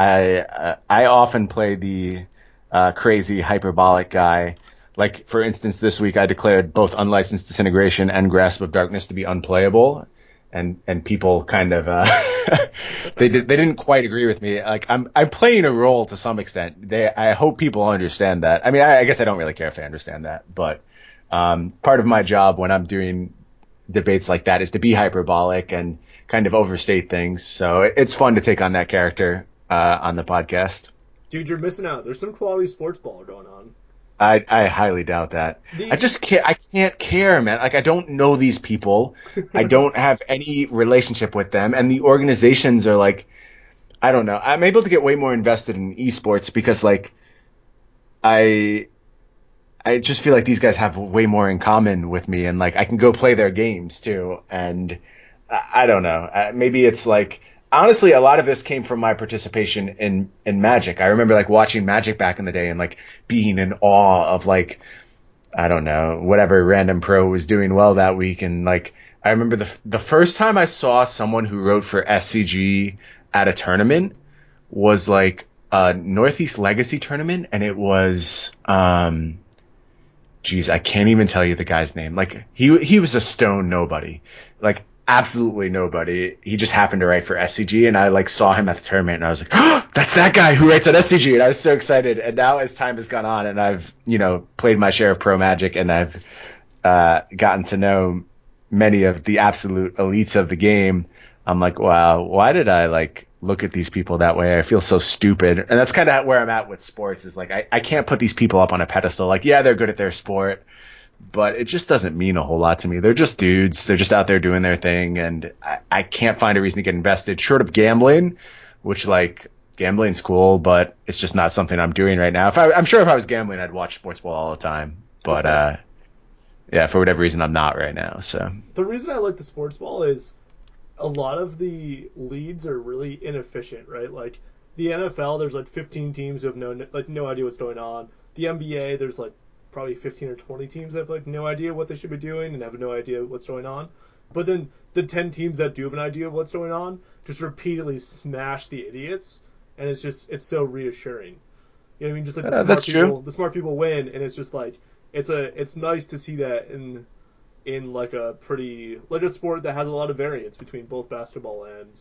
[SPEAKER 2] I often play the crazy hyperbolic guy. Like for instance, this week I declared both Unlicensed Disintegration and Grasp of Darkness to be unplayable, and people kind of they didn't quite agree with me. Like I'm playing a role to some extent. I hope people understand that. I mean, I guess I don't really care if they understand that, but part of my job when I'm doing debates like that is to be hyperbolic and kind of overstate things. So it's fun to take on that character on the podcast.
[SPEAKER 1] Dude, you're missing out. There's some quality sports ball going on.
[SPEAKER 2] I highly doubt that. I
[SPEAKER 1] The
[SPEAKER 2] just can't. I can't care, man. Like I don't know these people. I don't have any relationship with them, and the organizations are like, I don't know. I'm able to get way more invested in esports because like I I just feel like these guys have way more in common with me, and like I can go play their games too. And I don't know. Maybe it's like honestly, a lot of this came from my participation in Magic. I remember like watching Magic back in the day and like being in awe of like I don't know whatever random pro was doing well that week, and like I remember the first time I saw someone who wrote for SCG at a tournament was like a Northeast Legacy tournament, and it was geez, I can't even tell you the guy's name. Like he was a stone nobody, like absolutely nobody. He just happened to write for SCG, and I like saw him at the tournament, and I was like, oh, that's that guy who writes at SCG, and I was so excited. And now as time has gone on, and I've played my share of Pro Magic, and I've gotten to know many of the absolute elites of the game. I'm like, wow, why did I like look at these people that way? I feel so stupid. And that's kind of where I'm at with sports is like, I can't put these people up on a pedestal. Like, yeah, they're good at their sport, but it just doesn't mean a whole lot to me. They're just dudes. They're just out there doing their thing. And I can't find a reason to get invested short of gambling, which like gambling's cool, but it's just not something I'm doing right now. I'm sure if I was gambling, I'd watch sports ball all the time, but, yeah, for whatever reason, I'm not right now. So
[SPEAKER 1] the reason I like the sports ball is a lot of the leagues are really inefficient, right? Like the NFL, there's like 15 teams who have no idea what's going on. The NBA, there's like probably 15 or 20 teams that have like no idea what they should be doing and have no idea what's going on. But then the 10 teams that do have an idea of what's going on just repeatedly smash the idiots, and it's so reassuring. You know what I mean? Just like
[SPEAKER 2] that's true.
[SPEAKER 1] the smart people win, and it's just like it's nice to see that in like a pretty like a sport that has a lot of variance between both basketball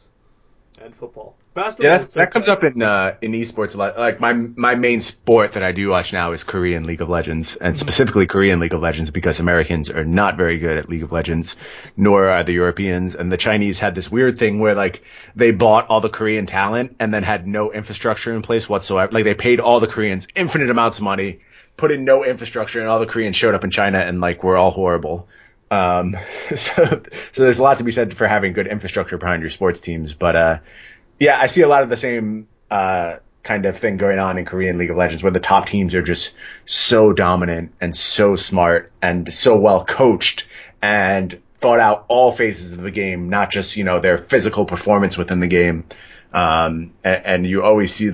[SPEAKER 1] and football. Basketball
[SPEAKER 2] Yeah,
[SPEAKER 1] is so
[SPEAKER 2] that comes
[SPEAKER 1] quick.
[SPEAKER 2] up in esports a lot. Like my main sport that I do watch now is Korean League of Legends, and
[SPEAKER 1] Mm-hmm.
[SPEAKER 2] specifically Korean League of Legends because Americans are not very good at League of Legends, nor are the Europeans. And the Chinese had this weird thing where like they bought all the Korean talent and then had no infrastructure in place whatsoever. Like they paid all the Koreans infinite amounts of money, put in no infrastructure, and all the Koreans showed up in China and like we're all horrible. Um, so there's a lot to be said for having good infrastructure behind your sports teams, but yeah, I see a lot of the same kind of thing going on in Korean League of Legends, where the top teams are just so dominant and so smart and so well coached and thought out all phases of the game, not just their physical performance within the game. And you always see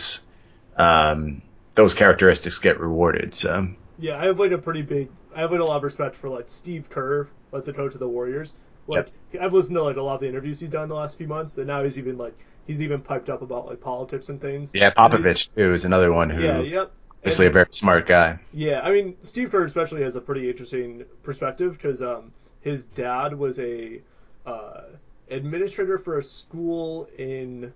[SPEAKER 2] those characteristics get rewarded. So
[SPEAKER 1] Yeah, I have like a lot of respect for like Steve Kerr, like the coach of the Warriors.
[SPEAKER 2] yep.
[SPEAKER 1] Like I've listened to like a lot of the interviews he's done in the last few months, and now he's even piped up about like politics and things.
[SPEAKER 2] Yeah,
[SPEAKER 1] 'Cause
[SPEAKER 2] Popovich too is another one
[SPEAKER 1] yeah,
[SPEAKER 2] who
[SPEAKER 1] yep,
[SPEAKER 2] obviously a
[SPEAKER 1] and
[SPEAKER 2] very smart guy.
[SPEAKER 1] yeah, I mean Steve Kerr especially has a pretty interesting perspective because his dad was a uh, administrator for a school in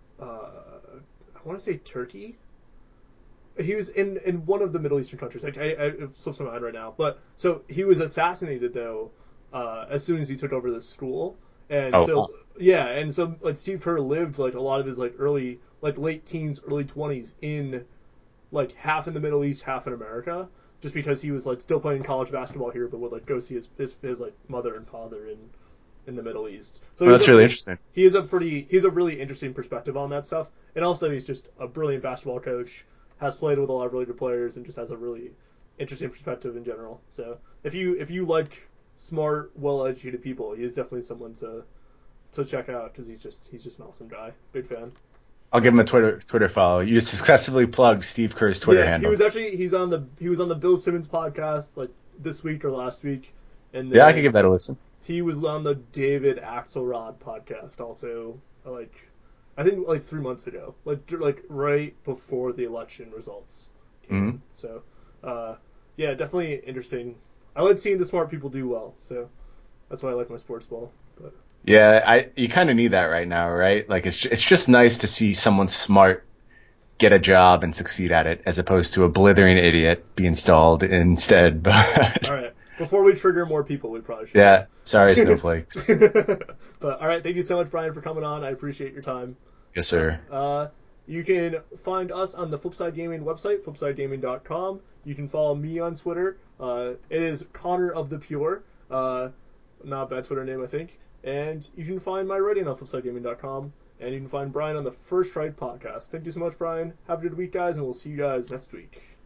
[SPEAKER 1] I want to say Turkey. He was in one of the Middle Eastern countries. Like it slips my mind right now, but so he was assassinated though as soon as he took over the school, and
[SPEAKER 2] Oh,
[SPEAKER 1] so
[SPEAKER 2] wow.
[SPEAKER 1] yeah, and so like Steve Kerr lived like a lot of his like late teens, early 20s in like half in the Middle East, half in America, just because he was like still playing college basketball here, but would like go see his like mother and father in the Middle East. So
[SPEAKER 2] Well, that's really interesting.
[SPEAKER 1] he's a really interesting perspective on that stuff, and also he's just a brilliant basketball coach, has played with a lot of really good players, and just has a really interesting perspective in general. So if you like smart, well educated people, he is definitely someone to check out because he's just an awesome guy. Big fan.
[SPEAKER 2] I'll give him a Twitter follow. You successfully plugged Steve Kerr's Twitter
[SPEAKER 1] Yeah,
[SPEAKER 2] handle.
[SPEAKER 1] he was on the Bill Simmons podcast like this week or last week, and
[SPEAKER 2] Yeah, I could
[SPEAKER 1] then
[SPEAKER 2] give that a listen.
[SPEAKER 1] he was on the David Axelrod podcast also, like I think like 3 months ago, like right before the election results came
[SPEAKER 2] Hmm.
[SPEAKER 1] in. So, yeah, definitely interesting. I like seeing the smart people do well, so that's why I like my sports ball. But
[SPEAKER 2] Yeah, you kind of need that right now, right? Like it's just nice to see someone smart get a job and succeed at it, as opposed to a blithering idiot be installed instead.
[SPEAKER 1] all
[SPEAKER 2] But
[SPEAKER 1] right, Before we trigger more people, we probably should.
[SPEAKER 2] Yeah, sorry, snowflakes.
[SPEAKER 1] But all right, thank you so much, Brian, for coming on. I appreciate your time.
[SPEAKER 2] Yes, sir.
[SPEAKER 1] You can find us on the Flipside Gaming website, flipsidegaming.com. You can follow me on Twitter. It is Connor of the Pure. Not a bad Twitter name, I think. And you can find my writing on flipsidegaming.com. And you can find Brian on the First Strike podcast. Thank you so much, Brian. Have a good week, guys, and we'll see you guys next week.